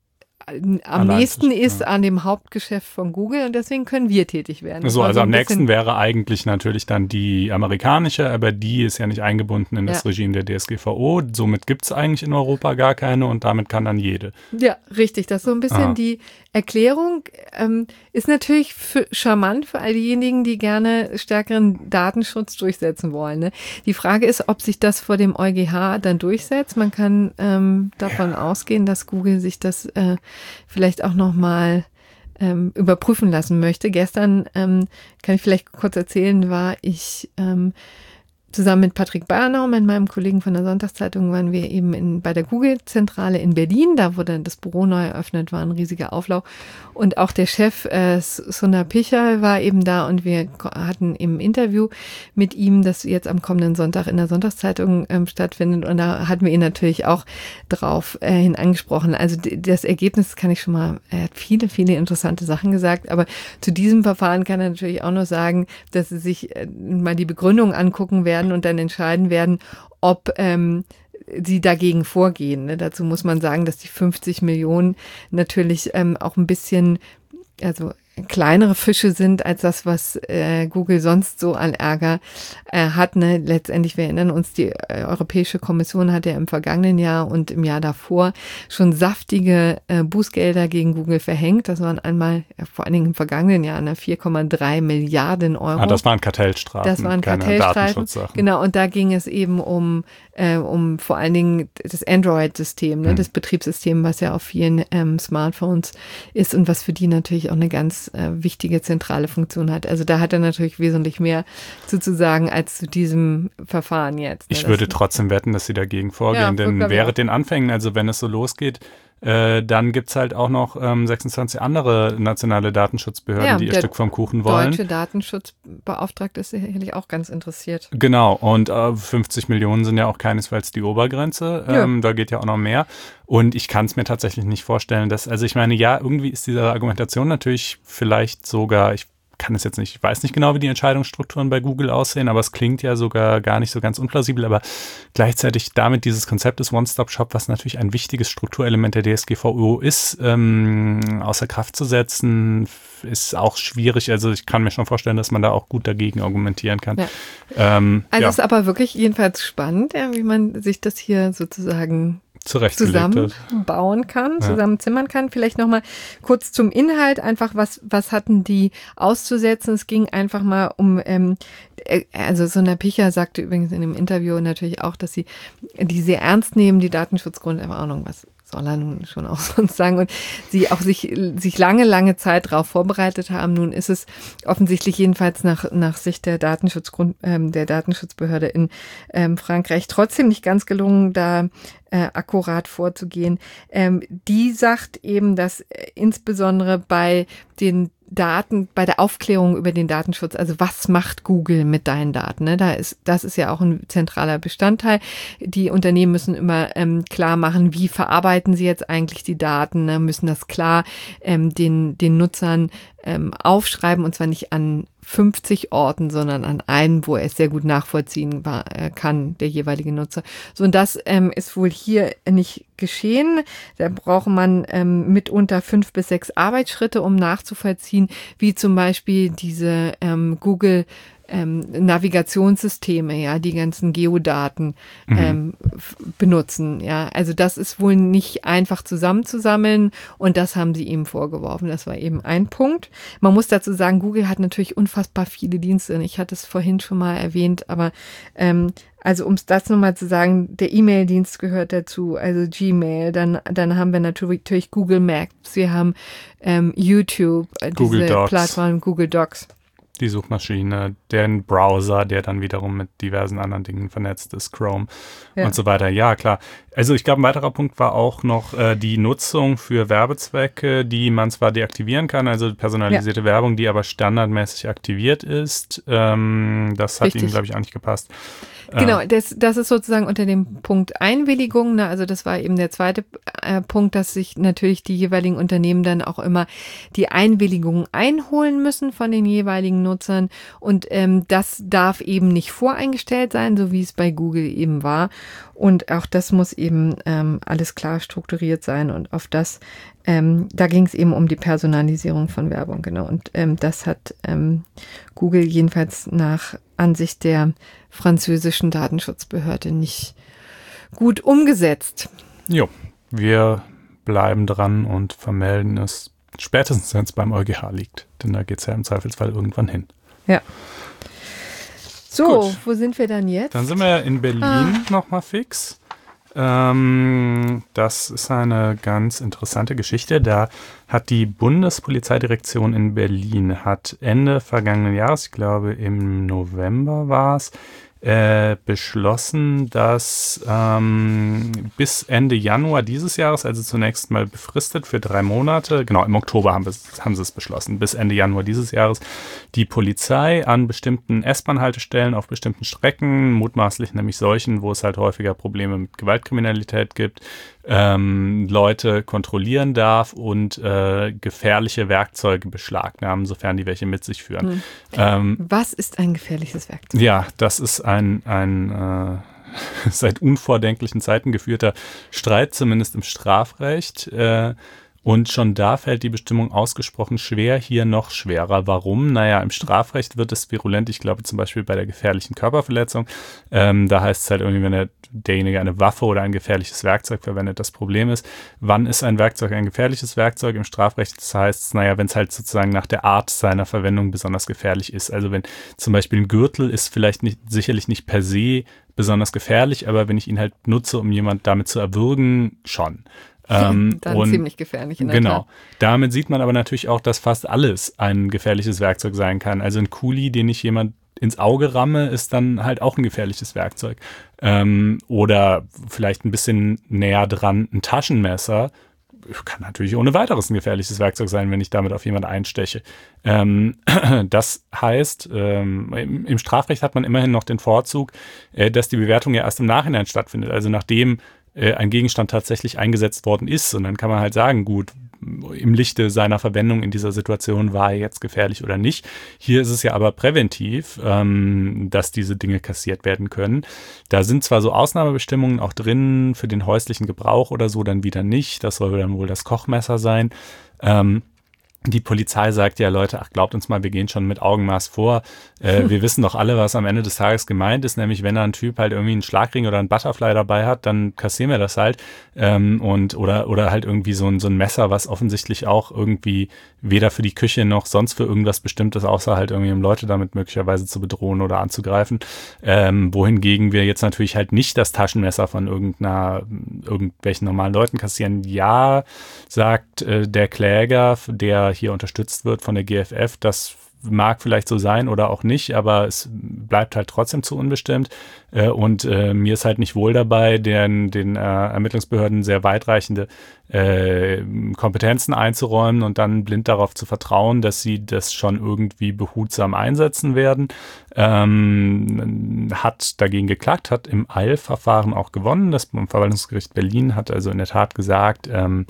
am Allein nächsten ist ja. an dem Hauptgeschäft von Google und deswegen können wir tätig werden. So, also so am nächsten wäre eigentlich natürlich dann die amerikanische, aber die ist ja nicht eingebunden in das ja. Regime der D S G V O. Somit gibt es eigentlich in Europa gar keine und damit kann dann jede. Ja, richtig. Das ist so ein bisschen Aha. die Erklärung. Ähm, ist natürlich für, charmant für all diejenigen, die gerne stärkeren Datenschutz durchsetzen wollen. Ne? Die Frage ist, ob sich das vor dem EuGH dann durchsetzt. Man kann ähm, davon ja. ausgehen, dass Google sich das äh, vielleicht auch nochmal ähm, überprüfen lassen möchte. Gestern, ähm, kann ich vielleicht kurz erzählen, war ich ähm, zusammen mit Patrick Bernau, mit meinem Kollegen von der Sonntagszeitung, waren wir eben in, bei der Google-Zentrale in Berlin. Da wurde das Büro neu eröffnet, war ein riesiger Auflauf. Und auch der Chef äh, Sundar Pichai war eben da und wir hatten im Interview mit ihm, das jetzt am kommenden Sonntag in der Sonntagszeitung ähm, stattfindet. Und da hatten wir ihn natürlich auch drauf äh, hin angesprochen. Also d- das Ergebnis kann ich schon mal, er hat viele, viele interessante Sachen gesagt. Aber zu diesem Verfahren kann er natürlich auch nur sagen, dass sie sich äh, mal die Begründung angucken werden und dann entscheiden werden, ob ähm, sie dagegen vorgehen. Ne? Dazu muss man sagen, dass die fünfzig Millionen natürlich ähm, auch ein bisschen, also kleinere Fische sind als das, was äh, Google sonst so an Ärger äh, hat. Ne? Letztendlich, wir erinnern uns, die äh, Europäische Kommission hat ja im vergangenen Jahr und im Jahr davor schon saftige äh, Bußgelder gegen Google verhängt. Das waren einmal, äh, vor allen Dingen im vergangenen Jahr, ne, vier Komma drei Milliarden Euro. Ah, das waren Kartellstrafen, das waren keine Kartellstrafen. Datenschutzsachen. Genau, und da ging es eben um, äh, um vor allen Dingen das Android-System, ne, hm. das Betriebssystem, was ja auf vielen ähm, Smartphones ist und was für die natürlich auch eine ganz äh, wichtige zentrale Funktion hat. Also da hat er natürlich wesentlich mehr zu, zu sagen als zu diesem Verfahren jetzt. Ne? Ich würde trotzdem wetten, dass sie dagegen vorgehen, ja, denn während den Anfängen, also wenn es so losgeht, Äh, dann gibt es halt auch noch ähm, sechsundzwanzig andere nationale Datenschutzbehörden, ja, die ihr Stück vom Kuchen wollen. Der deutsche Datenschutzbeauftragte ist sicherlich auch ganz interessiert. Genau, und äh, fünfzig Millionen sind ja auch keinesfalls die Obergrenze. Ähm, ja. Da geht ja auch noch mehr. Und ich kann es mir tatsächlich nicht vorstellen, dass, also ich meine, ja, irgendwie ist diese Argumentation natürlich vielleicht sogar, ich kann es jetzt nicht, ich weiß nicht genau, wie die Entscheidungsstrukturen bei Google aussehen, aber es klingt ja sogar gar nicht so ganz unplausibel, aber gleichzeitig damit dieses Konzept des One-Stop-Shop, was natürlich ein wichtiges Strukturelement der D S G V O ist, ähm, außer Kraft zu setzen, ist auch schwierig. Also ich kann mir schon vorstellen, dass man da auch gut dagegen argumentieren kann. Ja. Ähm, also ja. es ist aber wirklich jedenfalls spannend, ja, wie man sich das hier sozusagen zusammenbauen kann, ja. zusammenzimmern kann. Vielleicht nochmal kurz zum Inhalt, einfach was, was hatten die auszusetzen? Es ging einfach mal um, ähm, also Sundar Pichai sagte übrigens in dem Interview natürlich auch, dass sie die sehr ernst nehmen, die Datenschutzgrundverordnung, was soll er nun schon auch sonst sagen, und sie auch sich, sich lange, lange Zeit darauf vorbereitet haben. Nun ist es offensichtlich jedenfalls nach, nach Sicht der Datenschutzgrund, ähm, der Datenschutzbehörde in ähm, Frankreich trotzdem nicht ganz gelungen, da äh, akkurat vorzugehen. Ähm, die sagt eben, dass äh, insbesondere bei den Daten, bei der Aufklärung über den Datenschutz, also was macht Google mit deinen Daten? Ne? Da ist, das ist ja auch ein zentraler Bestandteil. Die Unternehmen müssen immer ähm, klar machen, wie verarbeiten sie jetzt eigentlich die Daten, ne? Müssen das klar ähm, den, den Nutzern ähm, aufschreiben, und zwar nicht an fünfzig Orten, sondern an einen, wo er es sehr gut nachvollziehen kann, der jeweilige Nutzer. So, und das ähm, ist wohl hier nicht geschehen. Da braucht man ähm, mitunter fünf bis sechs Arbeitsschritte, um nachzuvollziehen, wie zum Beispiel diese ähm, Google Ähm, Navigationssysteme, ja, die ganzen Geodaten mhm. ähm, f- benutzen, ja. Also das ist wohl nicht einfach zusammenzusammeln, und das haben sie ihm vorgeworfen. Das war eben ein Punkt. Man muss dazu sagen, Google hat natürlich unfassbar viele Dienste. Ich hatte es vorhin schon mal erwähnt, aber ähm, also um es das nochmal zu sagen, der E-Mail-Dienst gehört dazu, also Gmail, dann, dann haben wir natürlich, natürlich Google Maps, wir haben ähm, YouTube, äh, Google diese Docs. Plattform Google Docs. Die Suchmaschine, den Browser, der dann wiederum mit diversen anderen Dingen vernetzt ist, Chrome ja. und so weiter. Ja, klar. Also ich glaube, ein weiterer Punkt war auch noch äh, die Nutzung für Werbezwecke, die man zwar deaktivieren kann, also personalisierte ja. Werbung, die aber standardmäßig aktiviert ist. Ähm, das hat Richtig. ihm, glaube ich, auch nicht gepasst. Genau, das, das ist sozusagen unter dem Punkt Einwilligung. Ne? Also das war eben der zweite äh, Punkt, dass sich natürlich die jeweiligen Unternehmen dann auch immer die Einwilligung einholen müssen von den jeweiligen Nutzern. Und ähm, das darf eben nicht voreingestellt sein, so wie es bei Google eben war. Und auch das muss eben ähm, alles klar strukturiert sein. Und auf das, ähm, da ging es eben um die Personalisierung von Werbung, genau. Und ähm, das hat ähm, Google jedenfalls nach Ansicht der französischen Datenschutzbehörde nicht gut umgesetzt. Jo, wir bleiben dran und vermelden es spätestens, wenn es beim EuGH liegt. Denn da geht es ja im Zweifelsfall irgendwann hin. Ja. So, Gut. Wo sind wir dann jetzt? Dann sind wir in Berlin ah. nochmal fix. Ähm, das ist eine ganz interessante Geschichte. Da hat die Bundespolizeidirektion in Berlin hat Ende vergangenen Jahres, ich glaube im November war es, äh, beschlossen, dass ähm, bis Ende Januar dieses Jahres, also zunächst mal befristet für drei Monate, genau im Oktober haben, haben sie es beschlossen, bis Ende Januar dieses Jahres, die Polizei an bestimmten S-Bahn-Haltestellen auf bestimmten Strecken, mutmaßlich nämlich solchen, wo es halt häufiger Probleme mit Gewaltkriminalität gibt, ähm, Leute kontrollieren darf und äh, gefährliche Werkzeuge beschlagnahmen, sofern die welche mit sich führen. Hm. Ähm, Was ist ein gefährliches Werkzeug? Ja, das ist ein, ein äh, seit unvordenklichen Zeiten geführter Streit, zumindest im Strafrecht. Äh, Und schon da fällt die Bestimmung ausgesprochen schwer, hier noch schwerer. Warum? Naja, im Strafrecht wird es virulent, ich glaube zum Beispiel bei der gefährlichen Körperverletzung. Ähm, da heißt es halt irgendwie, wenn der, derjenige eine Waffe oder ein gefährliches Werkzeug verwendet. Das Problem ist, wann ist ein Werkzeug ein gefährliches Werkzeug? Im Strafrecht das heißt, naja, wenn es halt sozusagen nach der Art seiner Verwendung besonders gefährlich ist. Also wenn zum Beispiel ein Gürtel ist vielleicht nicht, sicherlich nicht per se besonders gefährlich, aber wenn ich ihn halt nutze, um jemand damit zu erwürgen, schon. Ähm, Dann und ziemlich gefährlich in der Genau. Tat. Damit sieht man aber natürlich auch, dass fast alles ein gefährliches Werkzeug sein kann. Also ein Kuli, den ich jemand ins Auge ramme, ist dann halt auch ein gefährliches Werkzeug. Ähm, oder vielleicht ein bisschen näher dran ein Taschenmesser. Kann natürlich ohne weiteres ein gefährliches Werkzeug sein, wenn ich damit auf jemanden einsteche. Ähm, das heißt, ähm, im, im Strafrecht hat man immerhin noch den Vorzug, äh, dass die Bewertung ja erst im Nachhinein stattfindet. Also nachdem ein Gegenstand tatsächlich eingesetzt worden ist. Und dann kann man halt sagen, gut, im Lichte seiner Verwendung in dieser Situation war er jetzt gefährlich oder nicht. Hier ist es ja aber präventiv, ähm, dass diese Dinge kassiert werden können. Da sind zwar so Ausnahmebestimmungen auch drin für den häuslichen Gebrauch oder so, dann wieder nicht. Das soll dann wohl das Kochmesser sein. Ähm, Die Polizei sagt ja, Leute, ach, glaubt uns mal, wir gehen schon mit Augenmaß vor. Äh, wir wissen doch alle, was am Ende des Tages gemeint ist, nämlich wenn da ein Typ halt irgendwie einen Schlagring oder einen Butterfly dabei hat, dann kassieren wir das halt. Ähm, und oder oder halt irgendwie so ein, so ein Messer, was offensichtlich auch irgendwie weder für die Küche noch sonst für irgendwas bestimmt ist, außer halt irgendwie, um Leute damit möglicherweise zu bedrohen oder anzugreifen. Ähm, wohingegen wir jetzt natürlich halt nicht das Taschenmesser von irgendeiner, irgendwelchen normalen Leuten kassieren. Ja, sagt äh, der Kläger, der hier unterstützt wird von der G F F, das mag vielleicht so sein oder auch nicht, aber es bleibt halt trotzdem zu unbestimmt. Äh, und äh, mir ist halt nicht wohl dabei, den, den äh, Ermittlungsbehörden sehr weitreichende äh, Kompetenzen einzuräumen und dann blind darauf zu vertrauen, dass sie das schon irgendwie behutsam einsetzen werden. Ähm, hat dagegen geklagt, hat im Eilverfahren auch gewonnen. Das Verwaltungsgericht Berlin hat also in der Tat gesagt, ähm,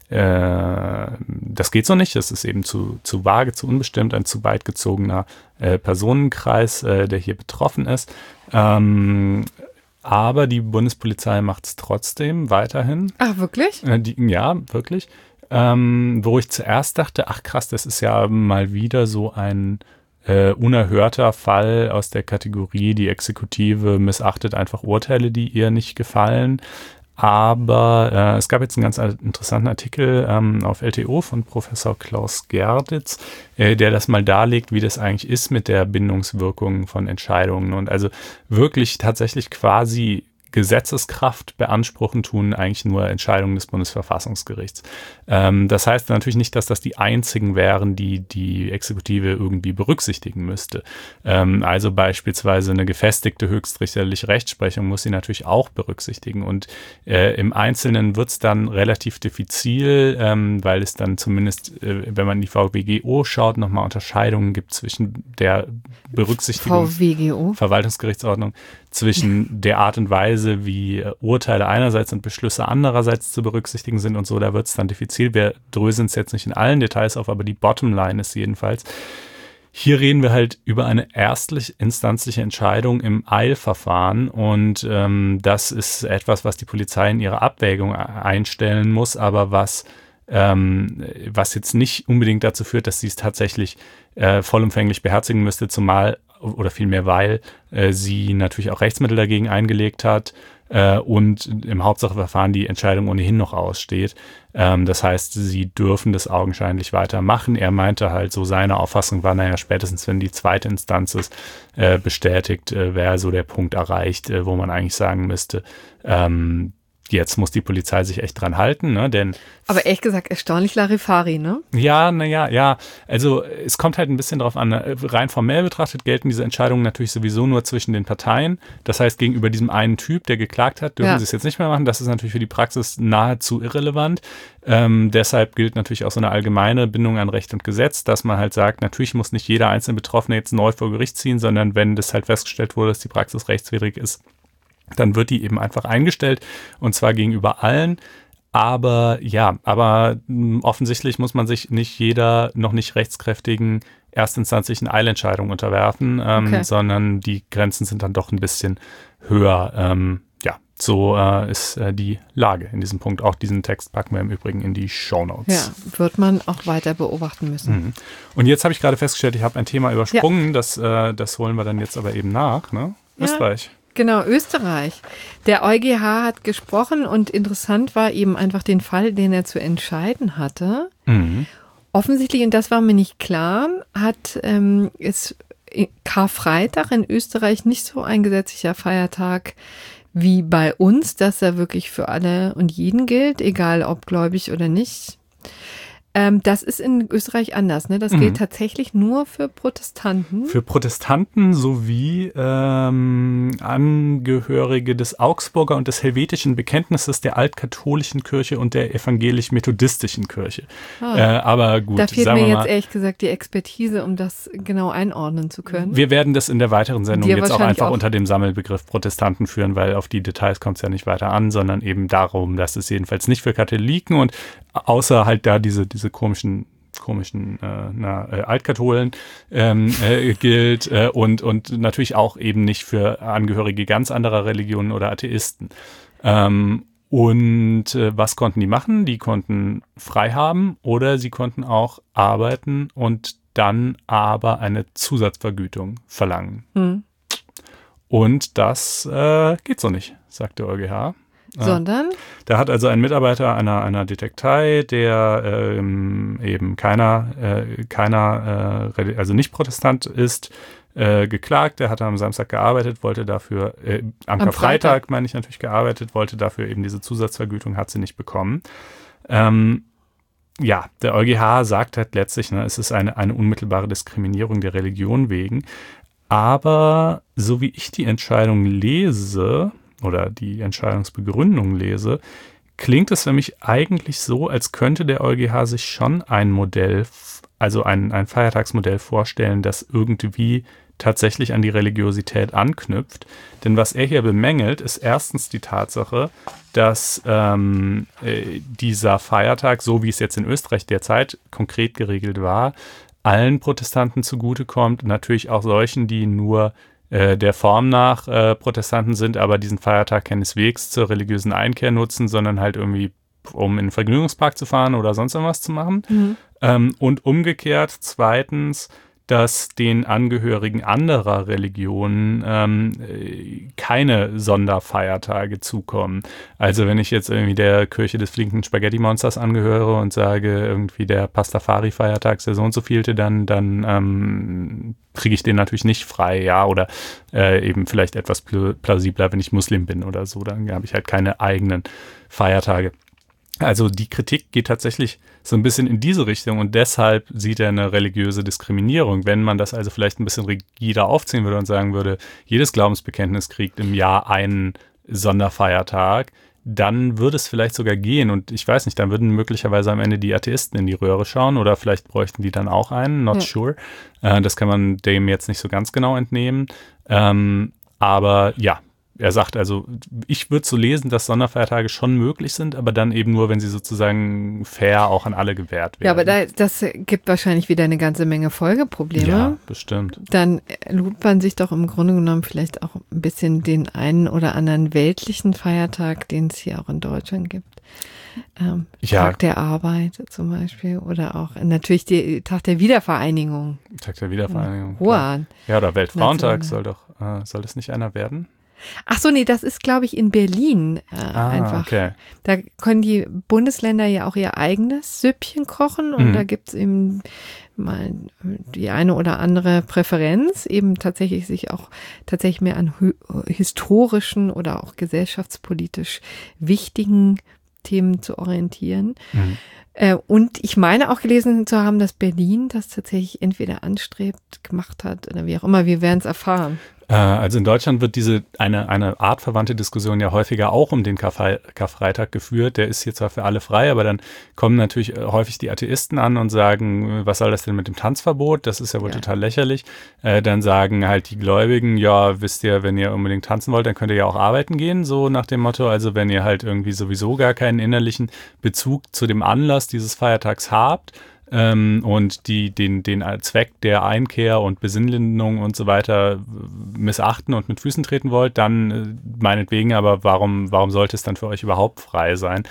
das geht so nicht, das ist eben zu, zu vage, zu unbestimmt, ein zu weit gezogener äh, Personenkreis, äh, der hier betroffen ist. Ähm, aber die Bundespolizei macht es trotzdem weiterhin. Ach, wirklich? Äh, die, ja, wirklich. Ähm, wo ich zuerst dachte, ach krass, das ist ja mal wieder so ein äh, unerhörter Fall aus der Kategorie, die Exekutive missachtet einfach Urteile, die ihr nicht gefallen. Aber äh, es gab jetzt einen ganz interessanten Artikel ähm, auf L T O von Professor Klaus Gerditz, äh, der das mal darlegt, wie das eigentlich ist mit der Bindungswirkung von Entscheidungen. Und also wirklich tatsächlich quasi Gesetzeskraft beanspruchen tun eigentlich nur Entscheidungen des Bundesverfassungsgerichts. Ähm, das heißt natürlich nicht, dass das die einzigen wären, die die Exekutive irgendwie berücksichtigen müsste. Ähm, also beispielsweise eine gefestigte höchstrichterliche Rechtsprechung muss sie natürlich auch berücksichtigen. Und äh, im Einzelnen wird es dann relativ diffizil, ähm, weil es dann zumindest, äh, wenn man in die V W G O schaut, nochmal Unterscheidungen gibt zwischen der Berücksichtigung V W G O? Verwaltungsgerichtsordnung, zwischen der Art und Weise, wie äh, Urteile einerseits und Beschlüsse andererseits zu berücksichtigen sind und so, da wird es dann diffizil. Wir dröseln es jetzt nicht in allen Details auf, aber die Bottomline ist jedenfalls. Hier reden wir halt über eine erstlich instanzliche Entscheidung im Eilverfahren und ähm, das ist etwas, was die Polizei in ihre Abwägung einstellen muss, aber was ähm, was jetzt nicht unbedingt dazu führt, dass sie es tatsächlich äh, vollumfänglich beherzigen müsste, zumal oder vielmehr, weil äh, sie natürlich auch Rechtsmittel dagegen eingelegt hat äh, und im Hauptsacheverfahren die Entscheidung ohnehin noch aussteht. Ähm, das heißt, sie dürfen das augenscheinlich weitermachen. Er meinte halt, so seine Auffassung war, naja, spätestens wenn die zweite Instanz es äh, bestätigt, äh, wäre so der Punkt erreicht, äh, wo man eigentlich sagen müsste, ähm, jetzt muss die Polizei sich echt dran halten, ne? Denn aber ehrlich gesagt, erstaunlich Larifari, ne? Ja, naja, ja. Also es kommt halt ein bisschen drauf an. Rein formell betrachtet gelten diese Entscheidungen natürlich sowieso nur zwischen den Parteien. Das heißt, gegenüber diesem einen Typ, der geklagt hat, dürfen ja. sie es jetzt nicht mehr machen. Das ist natürlich für die Praxis nahezu irrelevant. Ähm, deshalb gilt natürlich auch so eine allgemeine Bindung an Recht und Gesetz, dass man halt sagt, natürlich muss nicht jeder einzelne Betroffene jetzt neu vor Gericht ziehen, sondern wenn das halt festgestellt wurde, dass die Praxis rechtswidrig ist, dann wird die eben einfach eingestellt und zwar gegenüber allen. Aber ja, aber mh, offensichtlich muss man sich nicht jeder noch nicht rechtskräftigen erstinstanzlichen Eilentscheidung unterwerfen, ähm, okay. sondern die Grenzen sind dann doch ein bisschen höher. Ähm, ja, So äh, ist äh, die Lage in diesem Punkt. Auch diesen Text packen wir im Übrigen in die Shownotes. Ja, wird man auch weiter beobachten müssen. Mhm. Und jetzt habe ich gerade festgestellt, ich habe ein Thema übersprungen. Ja. Das, äh, das holen wir dann jetzt aber eben nach. Ne? Ja. Österreich. Genau, Österreich. Der EuGH hat gesprochen und interessant war eben einfach den Fall, den er zu entscheiden hatte. Mhm. Offensichtlich, und das war mir nicht klar, hat ähm, ist Karfreitag in Österreich nicht so ein gesetzlicher Feiertag wie bei uns, dass er wirklich für alle und jeden gilt, egal ob gläubig oder nicht. Ähm, das ist in Österreich anders, ne? Das mhm. gilt tatsächlich nur für Protestanten. Für Protestanten sowie ähm, Angehörige des Augsburger und des Helvetischen Bekenntnisses, der altkatholischen Kirche und der evangelisch-methodistischen Kirche. Ah. Äh, aber gut, da fehlt sagen mir wir jetzt mal, ehrlich gesagt die Expertise, um das genau einordnen zu können. Wir werden das in der weiteren Sendung Dir jetzt auch einfach auch. unter dem Sammelbegriff Protestanten führen, weil auf die Details kommt es ja nicht weiter an, sondern eben darum, dass es jedenfalls nicht für Katholiken und außer halt da diese, diese komischen komischen äh, na, äh, Altkatholen ähm, äh, gilt äh, und, und natürlich auch eben nicht für Angehörige ganz anderer Religionen oder Atheisten. Ähm, und äh, was konnten die machen? Die konnten frei haben oder sie konnten auch arbeiten und dann aber eine Zusatzvergütung verlangen. Hm. Und das äh, geht so nicht, sagt der EuGH. Sondern? Da hat also ein Mitarbeiter einer, einer Detektei, der ähm, eben keiner, äh, keiner äh, also nicht Protestant ist, äh, geklagt. Der hat am Samstag gearbeitet, wollte dafür, äh, am, am Karfreitag, Freitag meine ich natürlich gearbeitet, wollte dafür eben diese Zusatzvergütung, hat sie nicht bekommen. Ähm, ja, der EuGH sagt halt letztlich, ne, es ist eine, eine unmittelbare Diskriminierung der Religion wegen. Aber so wie ich die Entscheidung lese, oder die Entscheidungsbegründung lese, klingt es für mich eigentlich so, als könnte der EuGH sich schon ein Modell, also ein, ein Feiertagsmodell vorstellen, das irgendwie tatsächlich an die Religiosität anknüpft. Denn was er hier bemängelt, ist erstens die Tatsache, dass ähm, äh, dieser Feiertag, so wie es jetzt in Österreich derzeit konkret geregelt war, allen Protestanten zugutekommt, natürlich auch solchen, die nur der Form nach äh, Protestanten sind, aber diesen Feiertag keineswegs zur religiösen Einkehr nutzen, sondern halt irgendwie, um in den Vergnügungspark zu fahren oder sonst irgendwas zu machen. Mhm. Ähm, und umgekehrt, zweitens, dass den Angehörigen anderer Religionen ähm, keine Sonderfeiertage zukommen. Also wenn ich jetzt irgendwie der Kirche des fliegenden Spaghetti-Monsters angehöre und sage, irgendwie der Pastafari-Feiertag ist der so und so vielte, dann, dann ähm, kriege ich den natürlich nicht frei, ja, oder äh, eben vielleicht etwas plausibler, wenn ich Muslim bin oder so, dann habe ich halt keine eigenen Feiertage. Also die Kritik geht tatsächlich so ein bisschen in diese Richtung und deshalb sieht er eine religiöse Diskriminierung. Wenn man das also vielleicht ein bisschen rigider aufziehen würde und sagen würde, jedes Glaubensbekenntnis kriegt im Jahr einen Sonderfeiertag, dann würde es vielleicht sogar gehen und ich weiß nicht, dann würden möglicherweise am Ende die Atheisten in die Röhre schauen oder vielleicht bräuchten die dann auch einen, not ja. sure. Äh, das kann man dem jetzt nicht so ganz genau entnehmen. Ähm, aber ja, er sagt also, ich würde so lesen, dass Sonderfeiertage schon möglich sind, aber dann eben nur, wenn sie sozusagen fair auch an alle gewährt werden. Ja, aber da, das gibt wahrscheinlich wieder eine ganze Menge Folgeprobleme. Ja, bestimmt. Dann lobt man sich doch im Grunde genommen vielleicht auch ein bisschen den einen oder anderen weltlichen Feiertag, den es hier auch in Deutschland gibt. Ähm, ja. Tag der Arbeit zum Beispiel oder auch natürlich der Tag der Wiedervereinigung. Tag der Wiedervereinigung. Hoher. Ja, oder Weltfrauentag soll doch, äh, soll das nicht einer werden? Ach so, nee, das ist, glaube ich, in Berlin äh, ah, einfach. Okay. Da können die Bundesländer ja auch ihr eigenes Süppchen kochen und mhm. da gibt es eben mal die eine oder andere Präferenz, eben tatsächlich sich auch tatsächlich mehr an historischen oder auch gesellschaftspolitisch wichtigen Themen zu orientieren. Mhm. Äh, und ich meine auch gelesen zu haben, dass Berlin das tatsächlich entweder anstrebt, gemacht hat oder wie auch immer. Wir werden es erfahren. Also in Deutschland wird diese eine, eine artverwandte Diskussion ja häufiger auch um den Karfre- Karfreitag geführt. Der ist hier zwar für alle frei, aber dann kommen natürlich häufig die Atheisten an und sagen, was soll das denn mit dem Tanzverbot? Das ist ja wohl ja. total lächerlich. Äh, dann sagen halt die Gläubigen, ja, wisst ihr, wenn ihr unbedingt tanzen wollt, dann könnt ihr ja auch arbeiten gehen, so nach dem Motto. Also wenn ihr halt irgendwie sowieso gar keinen innerlichen Bezug zu dem Anlass dieses Feiertags habt, ähm, und die den, den Zweck der Einkehr und Besinnlindung und so weiter missachten und mit Füßen treten wollt, dann äh, meinetwegen, aber warum, warum sollte es dann für euch überhaupt frei sein?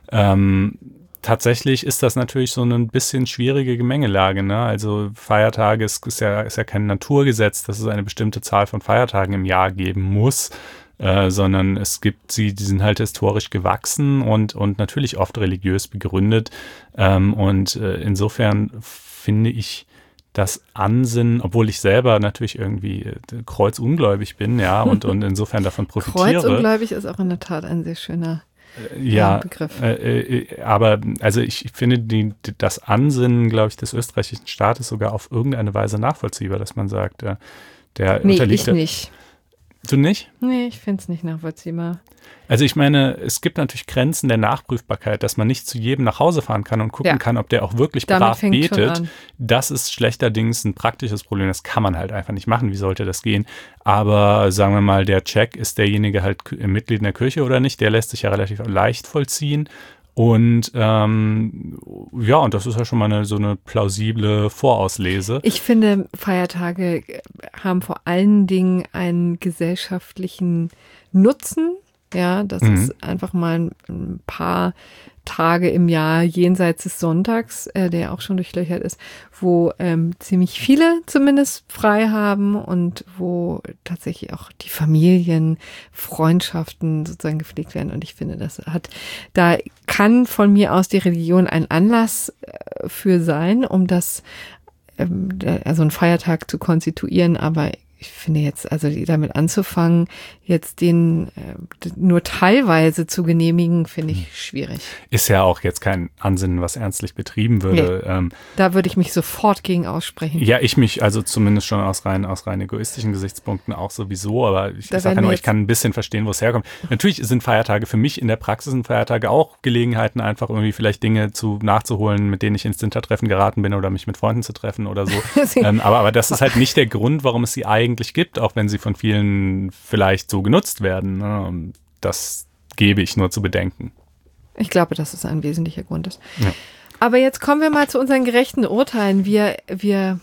Ähm, Tatsächlich ist das natürlich so eine ein bisschen schwierige Gemengelage, ne? Also Feiertage ist, ist, ja, ist ja kein Naturgesetz, dass es eine bestimmte Zahl von Feiertagen im Jahr geben muss, äh, sondern es gibt sie, die sind halt historisch gewachsen und, und natürlich oft religiös begründet. Ähm, und äh, insofern finde ich das Ansinnen, obwohl ich selber natürlich irgendwie äh, kreuzungläubig bin, ja, und, und insofern davon profitiere. Kreuzungläubig ist auch in der Tat ein sehr schöner Ja, Begriff. Äh, äh, aber also ich finde die, das Ansinnen, glaube ich, des österreichischen Staates sogar auf irgendeine Weise nachvollziehbar, dass man sagt, äh, der nee, unterliegt. ich nicht. Du nicht? Nee, ich finde es nicht nachvollziehbar. Also ich meine, es gibt natürlich Grenzen der Nachprüfbarkeit, dass man nicht zu jedem nach Hause fahren kann und gucken Ja. kann, ob der auch wirklich Damit brav fängt schon betet. an. Das ist schlechterdings ein praktisches Problem. Das kann man halt einfach nicht machen. Wie sollte das gehen? Aber sagen wir mal, der Check, ist derjenige halt K- Mitglied in der Kirche oder nicht, der lässt sich ja relativ leicht vollziehen. Und ähm, ja, und das ist ja schon mal eine, so eine plausible Vorauslese. Ich finde, Feiertage haben vor allen Dingen einen gesellschaftlichen Nutzen. Ja, das Mhm. ist einfach mal ein, ein paar Tage im Jahr jenseits des Sonntags, äh, der auch schon durchlöchert ist, wo ähm, ziemlich viele zumindest frei haben und wo tatsächlich auch die Familien, Freundschaften sozusagen gepflegt werden. Und ich finde, das hat, da kann von mir aus die Religion ein Anlass äh, für sein, um das, ähm, also einen Feiertag zu konstituieren, aber ich finde jetzt, also damit anzufangen, jetzt den äh, nur teilweise zu genehmigen, finde ich schwierig. Ist ja auch jetzt kein Ansinnen, was ernstlich betrieben würde. Nee. Ähm, Da würde ich mich sofort gegen aussprechen. ja, ich mich, also zumindest schon aus rein, aus rein egoistischen Gesichtspunkten auch sowieso, aber ich, Da ich sage ja werden nur, wir ich kann ein bisschen verstehen, wo es herkommt. Natürlich sind Feiertage für mich in der Praxis sind Feiertage auch Gelegenheiten, einfach irgendwie vielleicht Dinge zu nachzuholen, mit denen ich ins Hintertreffen geraten bin oder mich mit Freunden zu treffen oder so. ähm, aber, aber das ist halt nicht der Grund, warum es sie eigentlich gibt, auch wenn sie von vielen vielleicht so genutzt werden. Ne? Das gebe ich nur zu bedenken. Ich glaube, dass es ein wesentlicher Grund ist. Ja. Aber jetzt kommen wir mal zu unseren gerechten Urteilen. Wir, wir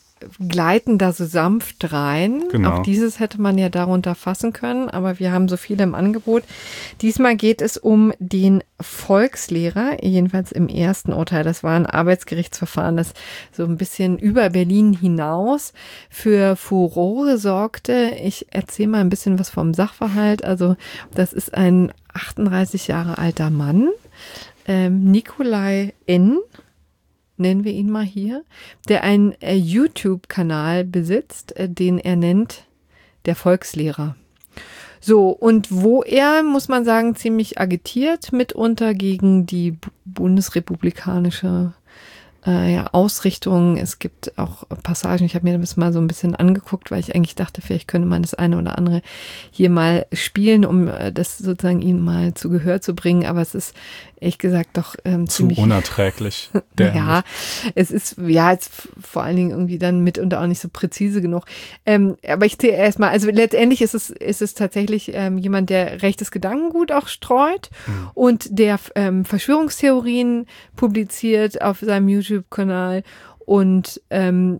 gleiten da so sanft rein. Genau. Auch dieses hätte man ja darunter fassen können, aber wir haben so viele im Angebot. Diesmal geht es um den Volkslehrer, jedenfalls im ersten Urteil. Das war ein Arbeitsgerichtsverfahren, das so ein bisschen über Berlin hinaus für Furore sorgte. Ich erzähle mal ein bisschen was vom Sachverhalt. Also das ist ein achtunddreißig Jahre alter Mann, ähm, Nikolai N., nennen wir ihn mal hier, der einen äh, YouTube-Kanal besitzt, äh, den er nennt der Volkslehrer. So, und wo er, muss man sagen, ziemlich agitiert, mitunter gegen die bu- bundesrepublikanische äh, ja, Ausrichtung. Es gibt auch Passagen, ich habe mir das mal so ein bisschen angeguckt, weil ich eigentlich dachte, vielleicht könnte man das eine oder andere hier mal spielen, um äh, das sozusagen ihm mal zu Gehör zu bringen. Aber es ist ehrlich gesagt doch ähm, Zu ziemlich unerträglich. ja, es ist, ja, jetzt vor allen Dingen irgendwie dann mitunter auch nicht so präzise genug. Ähm, aber ich zähle erstmal, also letztendlich ist es, ist es tatsächlich ähm, jemand, der rechtes Gedankengut auch streut Mhm. und der ähm, Verschwörungstheorien publiziert auf seinem YouTube-Kanal und ähm,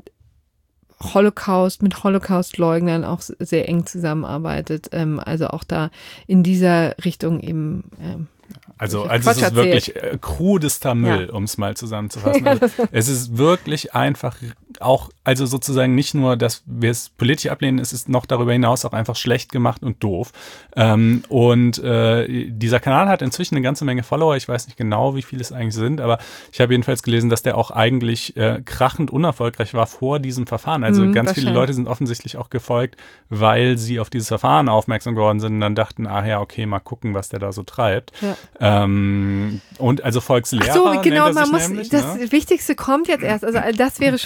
Holocaust, mit Holocaust-Leugnern auch sehr eng zusammenarbeitet. Ähm, also auch da in dieser Richtung eben ähm, Also, Ich hab also es Quatsch ist wirklich äh, krudester Müll, Ja. um es mal zusammenzufassen. Also, es ist wirklich einfach auch, also sozusagen nicht nur, dass wir es politisch ablehnen, es ist noch darüber hinaus auch einfach schlecht gemacht und doof. Ähm, und äh, dieser Kanal hat inzwischen eine ganze Menge Follower. Ich weiß nicht genau, wie viele es eigentlich sind, aber ich habe jedenfalls gelesen, dass der auch eigentlich äh, krachend unerfolgreich war vor diesem Verfahren. Also Mhm, ganz viele wahrscheinlich. Leute sind offensichtlich auch gefolgt, weil sie auf dieses Verfahren aufmerksam geworden sind und dann dachten, ah ja, okay, mal gucken, was der da so treibt. Ja. Ähm, und also Volkslehrer Ach so, genau, nennt er man sich muss, nämlich, das ne? Wichtigste kommt jetzt erst. Also all das wäre schon schwierig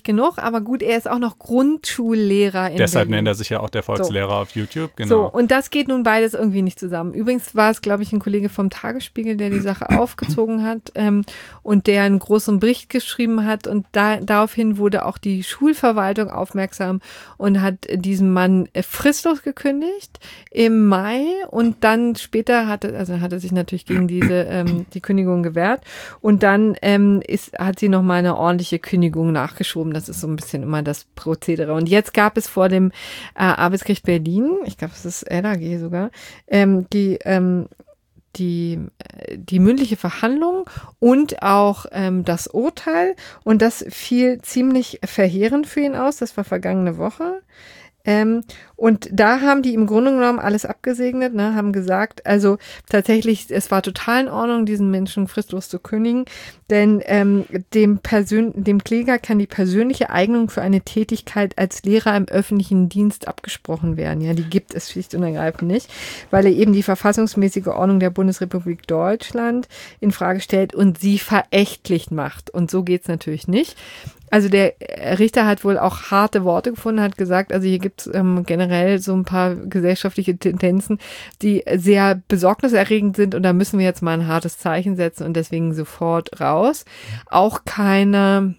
nicht genug, aber gut, er ist auch noch Grundschullehrer in Deshalb Berlin. nennt er sich ja auch der Volkslehrer so. Auf YouTube, genau. So, und das geht nun beides irgendwie nicht zusammen. Übrigens war es, glaube ich, ein Kollege vom Tagesspiegel, der die Sache aufgezogen hat ähm, und der einen großen Bericht geschrieben hat und da, daraufhin wurde auch die Schulverwaltung aufmerksam und hat diesem Mann fristlos gekündigt im Mai und dann später hatte, also hat er sich natürlich gegen diese ähm, die Kündigung gewehrt und dann ähm, ist, hat sie nochmal eine ordentliche Kündigung nachgeschoben. Das ist so ein bisschen immer das Prozedere. Und jetzt gab es vor dem äh, Arbeitsgericht Berlin, ich glaube, es ist L A G sogar, ähm, die ähm, die, die mündliche Verhandlung und auch ähm, das Urteil. Und das fiel ziemlich verheerend für ihn aus. Das war vergangene Woche. Ähm, und da haben die im Grunde genommen alles abgesegnet, ne, haben gesagt, also tatsächlich, es war total in Ordnung, diesen Menschen fristlos zu kündigen, denn ähm, dem, Persön- dem Kläger kann die persönliche Eignung für eine Tätigkeit als Lehrer im öffentlichen Dienst abgesprochen werden. Ja, die gibt es schlicht und ergreifend nicht, weil er eben die verfassungsmäßige Ordnung der Bundesrepublik Deutschland in Frage stellt und sie verächtlich macht. Und so geht's natürlich nicht. Also der Richter hat wohl auch harte Worte gefunden, hat gesagt, also hier gibt es ähm, generell so ein paar gesellschaftliche Tendenzen, die sehr besorgniserregend sind und da müssen wir jetzt mal ein hartes Zeichen setzen und deswegen sofort raus. Auch keine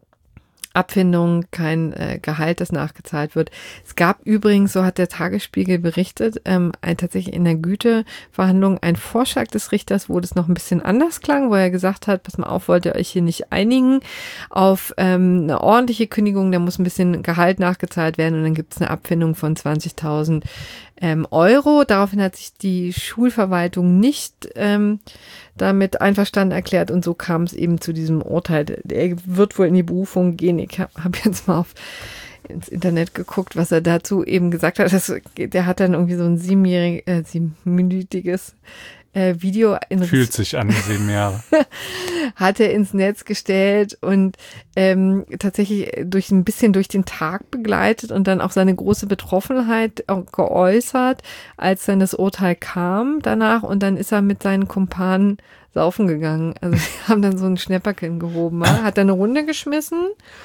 Abfindung, kein äh, Gehalt, das nachgezahlt wird. Es gab übrigens, so hat der Tagesspiegel berichtet, ähm, ein, tatsächlich in der Güteverhandlung ein Vorschlag des Richters, wo das noch ein bisschen anders klang, wo er gesagt hat, pass mal auf, wollt ihr euch hier nicht einigen auf ähm, eine ordentliche Kündigung, da muss ein bisschen Gehalt nachgezahlt werden und dann gibt es eine Abfindung von zwanzigtausend ähm, Euro. Daraufhin hat sich die Schulverwaltung nicht ähm, damit einverstanden erklärt und so kam es eben zu diesem Urteil. Er wird wohl in die Berufung gehen. Ich habe hab jetzt mal auf ins Internet geguckt, was er dazu eben gesagt hat. Das, der hat dann irgendwie so ein siebenjährig, äh, siebenminütiges äh, Video in Fühlt sich an, sieben Jahre. hat er ins Netz gestellt und ähm, tatsächlich durch ein bisschen durch den Tag begleitet und dann auch seine große Betroffenheit auch geäußert, als dann das Urteil kam danach und dann ist er mit seinen Kumpanen saufen gegangen. Also die haben dann so ein Schnäpperchen gehoben, ja? Hat dann eine Runde geschmissen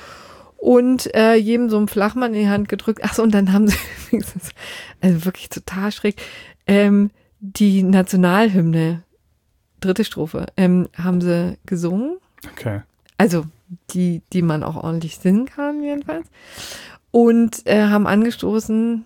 und äh, jedem so einen Flachmann in die Hand gedrückt. Achso, und dann haben sie, also wirklich total schräg, ähm, die Nationalhymne, dritte Strophe, ähm, haben sie gesungen. Okay. Also die, die man auch ordentlich singen kann jedenfalls. Und äh, haben angestoßen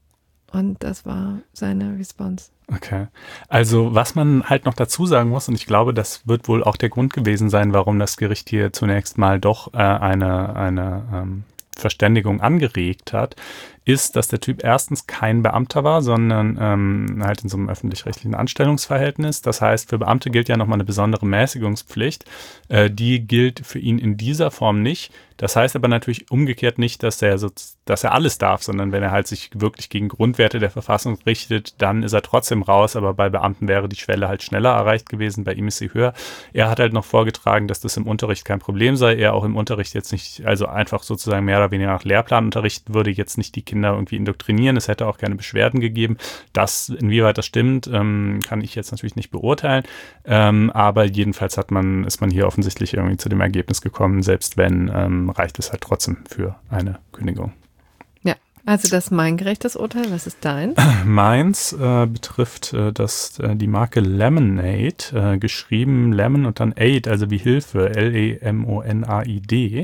und das war seine Response. Okay. Also was man halt noch dazu sagen muss, und ich glaube, das wird wohl auch der Grund gewesen sein, warum das Gericht hier zunächst mal doch äh, eine, eine ähm, Verständigung angeregt hat, ist, dass der Typ erstens kein Beamter war, sondern ähm, halt in so einem öffentlich-rechtlichen Anstellungsverhältnis. Das heißt, für Beamte gilt ja nochmal eine besondere Mäßigungspflicht. Äh, die gilt für ihn in dieser Form nicht. Das heißt aber natürlich umgekehrt nicht, dass er, so, dass er alles darf, sondern wenn er halt sich wirklich gegen Grundwerte der Verfassung richtet, dann ist er trotzdem raus. Aber bei Beamten wäre die Schwelle halt schneller erreicht gewesen, bei ihm ist sie höher. Er hat halt noch vorgetragen, dass das im Unterricht kein Problem sei. Er auch im Unterricht jetzt nicht, also einfach sozusagen mehr oder weniger nach Lehrplan unterrichten würde, jetzt nicht die Kinder irgendwie indoktrinieren. Es hätte auch keine Beschwerden gegeben. Das, inwieweit das stimmt, ähm, kann ich jetzt natürlich nicht beurteilen. Ähm, aber jedenfalls hat man, ist man hier offensichtlich irgendwie zu dem Ergebnis gekommen, selbst wenn, ähm, reicht es halt trotzdem für eine Kündigung. Ja, also das ist mein gerechtes Urteil. Was ist dein? Meins äh, betrifft äh, das, äh, die Marke Lemonade, äh, geschrieben Lemon und dann Aid, also wie Hilfe, L E M O N A I D.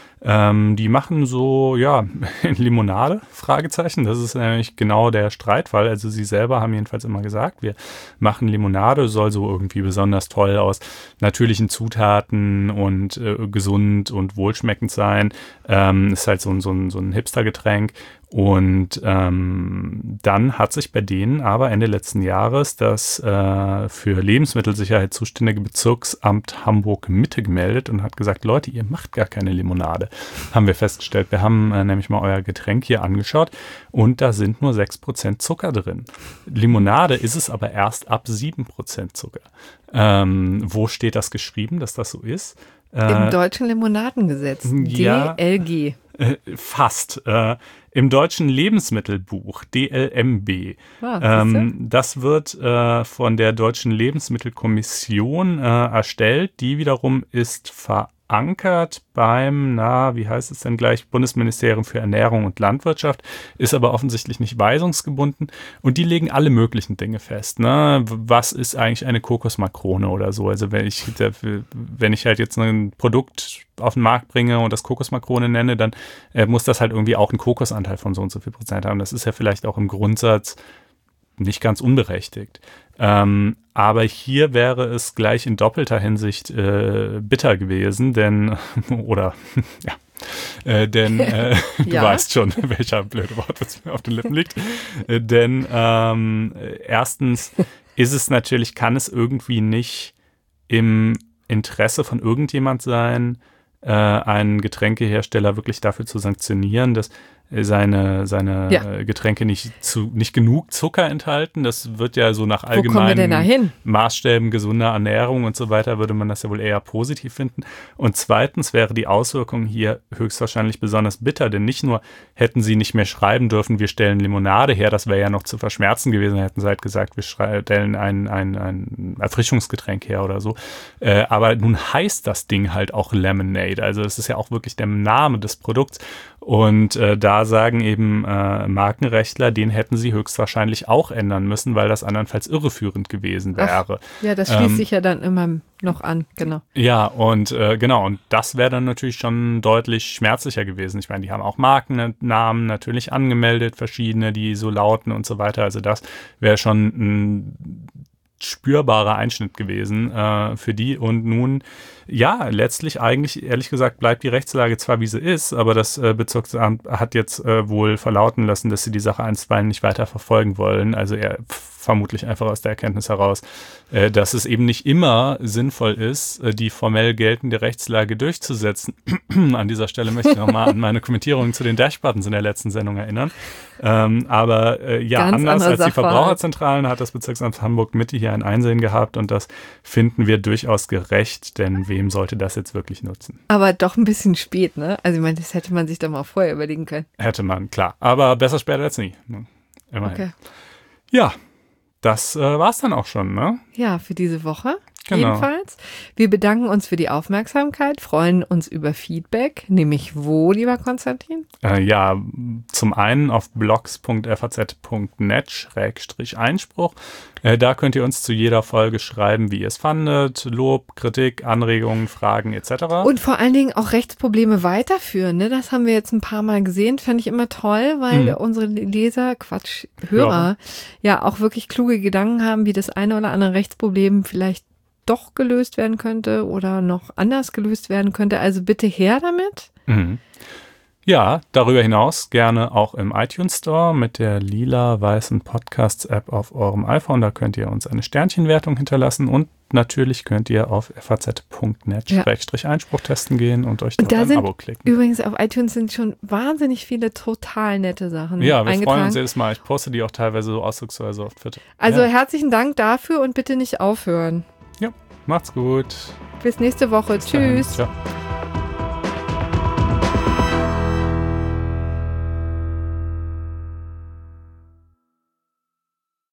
Ähm, die machen so, ja, Limonade, Fragezeichen. Das ist nämlich genau der Streitfall. Also sie selber haben jedenfalls immer gesagt, wir machen Limonade, soll so irgendwie besonders toll aus natürlichen Zutaten und äh, gesund und wohlschmeckend sein. Ähm, ist halt so, ein so ein, so ein Hipster-Getränk. Und ähm, dann hat sich bei denen aber Ende letzten Jahres das äh, für Lebensmittelsicherheit zuständige Bezirksamt Hamburg-Mitte gemeldet und hat gesagt, Leute, ihr macht gar keine Limonade. Haben wir festgestellt. Wir haben äh, nämlich mal euer Getränk hier angeschaut und da sind nur sechs Prozent Zucker drin. Limonade ist es aber erst ab sieben Prozent Zucker. Ähm, wo steht das geschrieben, dass das so ist? Im deutschen Limonadengesetz, ja, D L G. Äh, fast. Äh, Im deutschen Lebensmittelbuch, D L M B. Ah, ähm, das wird äh, von der Deutschen Lebensmittelkommission äh, erstellt. Die wiederum ist ver verankert beim, na, wie heißt es denn gleich, Bundesministerium für Ernährung und Landwirtschaft, ist aber offensichtlich nicht weisungsgebunden und die legen alle möglichen Dinge fest. Ne? Was ist eigentlich eine Kokosmakrone oder so? Also wenn ich, wenn ich halt jetzt ein Produkt auf den Markt bringe und das Kokosmakrone nenne, dann äh, muss das halt irgendwie auch einen Kokosanteil von so und so viel Prozent haben. Das ist ja vielleicht auch im Grundsatz nicht ganz unberechtigt. Ähm, aber hier wäre es gleich in doppelter Hinsicht äh, bitter gewesen, denn, oder, ja, äh, denn, äh, du Ja. weißt schon, welcher blöde Wort jetzt mir auf den Lippen liegt, äh, denn ähm, erstens ist es natürlich, kann es irgendwie nicht im Interesse von irgendjemand sein, äh, einen Getränkehersteller wirklich dafür zu sanktionieren, dass seine, seine Ja. Getränke nicht zu nicht genug Zucker enthalten. Das wird ja so nach Wo kommen wir denn da allgemeinen hin? Maßstäben gesunder Ernährung und so weiter, würde man das ja wohl eher positiv finden. Und zweitens wäre die Auswirkung hier höchstwahrscheinlich besonders bitter, denn nicht nur hätten sie nicht mehr schreiben dürfen, wir stellen Limonade her, das wäre ja noch zu verschmerzen gewesen, hätten sie halt gesagt, wir stellen ein, ein, ein Erfrischungsgetränk her oder so. Äh, aber nun heißt das Ding halt auch Lemonade, also es ist ja auch wirklich der Name des Produkts. Und äh, da sagen eben äh, Markenrechtler, den hätten sie höchstwahrscheinlich auch ändern müssen, weil das andernfalls irreführend gewesen wäre. Ach, ja, das schließt Ähm, sich ja dann immer noch an, genau. Ja, und äh, genau, und das wäre dann natürlich schon deutlich schmerzlicher gewesen. Ich meine, die haben auch Markennamen natürlich angemeldet, verschiedene, die so lauten und so weiter. Also das wäre schon ein spürbarer Einschnitt gewesen äh, für die. Und nun, ja, letztlich eigentlich, ehrlich gesagt, bleibt die Rechtslage zwar wie sie ist, aber das äh, Bezirksamt hat jetzt äh, wohl verlauten lassen, dass sie die Sache einstweilen nicht weiter verfolgen wollen. Also eher vermutlich einfach aus der Erkenntnis heraus, äh, dass es eben nicht immer sinnvoll ist, äh, die formell geltende Rechtslage durchzusetzen. An dieser Stelle möchte ich nochmal an meine Kommentierungen zu den Dashbuttons in der letzten Sendung erinnern. Ähm, aber äh, ja, Ganz anders anderer als die Sachverhalt. Verbraucherzentralen hat das Bezirksamt Hamburg Mitte hier ein Einsehen gehabt und das finden wir durchaus gerecht, denn wem sollte das jetzt wirklich nutzen? Aber doch ein bisschen spät, ne? Also ich meine, das hätte man sich doch mal vorher überlegen können. Hätte man, klar. Aber besser später als nie. Immerhin. Okay. Ja, das äh, war's dann auch schon, ne? Ja, für diese Woche Genau. jedenfalls. Wir bedanken uns für die Aufmerksamkeit, freuen uns über Feedback, nämlich wo, lieber Konstantin? Äh, ja, zum einen auf blogs punkt f a z punkt net schrägstrich Einspruch. Äh, da könnt ihr uns zu jeder Folge schreiben, wie ihr es fandet, Lob, Kritik, Anregungen, Fragen et cetera. Und vor allen Dingen auch Rechtsprobleme weiterführen, ne? Das haben wir jetzt ein paar Mal gesehen, fand ich immer toll, weil Mhm. unsere Leser, Quatsch, Hörer, ja auch wirklich kluge Gedanken haben, wie das eine oder andere Rechtsproblem vielleicht doch gelöst werden könnte oder noch anders gelöst werden könnte. Also bitte her damit. Mhm. Ja, darüber hinaus gerne auch im iTunes Store mit der lila-weißen Podcasts-App auf eurem iPhone. Da könnt ihr uns eine Sternchenwertung hinterlassen und natürlich könnt ihr auf f a z punkt net schrägstrich Einspruch testen gehen und euch Und dort da ein sind Abo klicken. übrigens auf iTunes sind schon wahnsinnig viele total nette Sachen Ja, wir eingetragen. freuen uns jedes Mal. Ich poste die auch teilweise so ausdrucksweise auf Twitter. Also ja. herzlichen Dank dafür und bitte nicht aufhören. Macht's gut. Bis nächste Woche. Bis dahin. Tschüss. Ciao.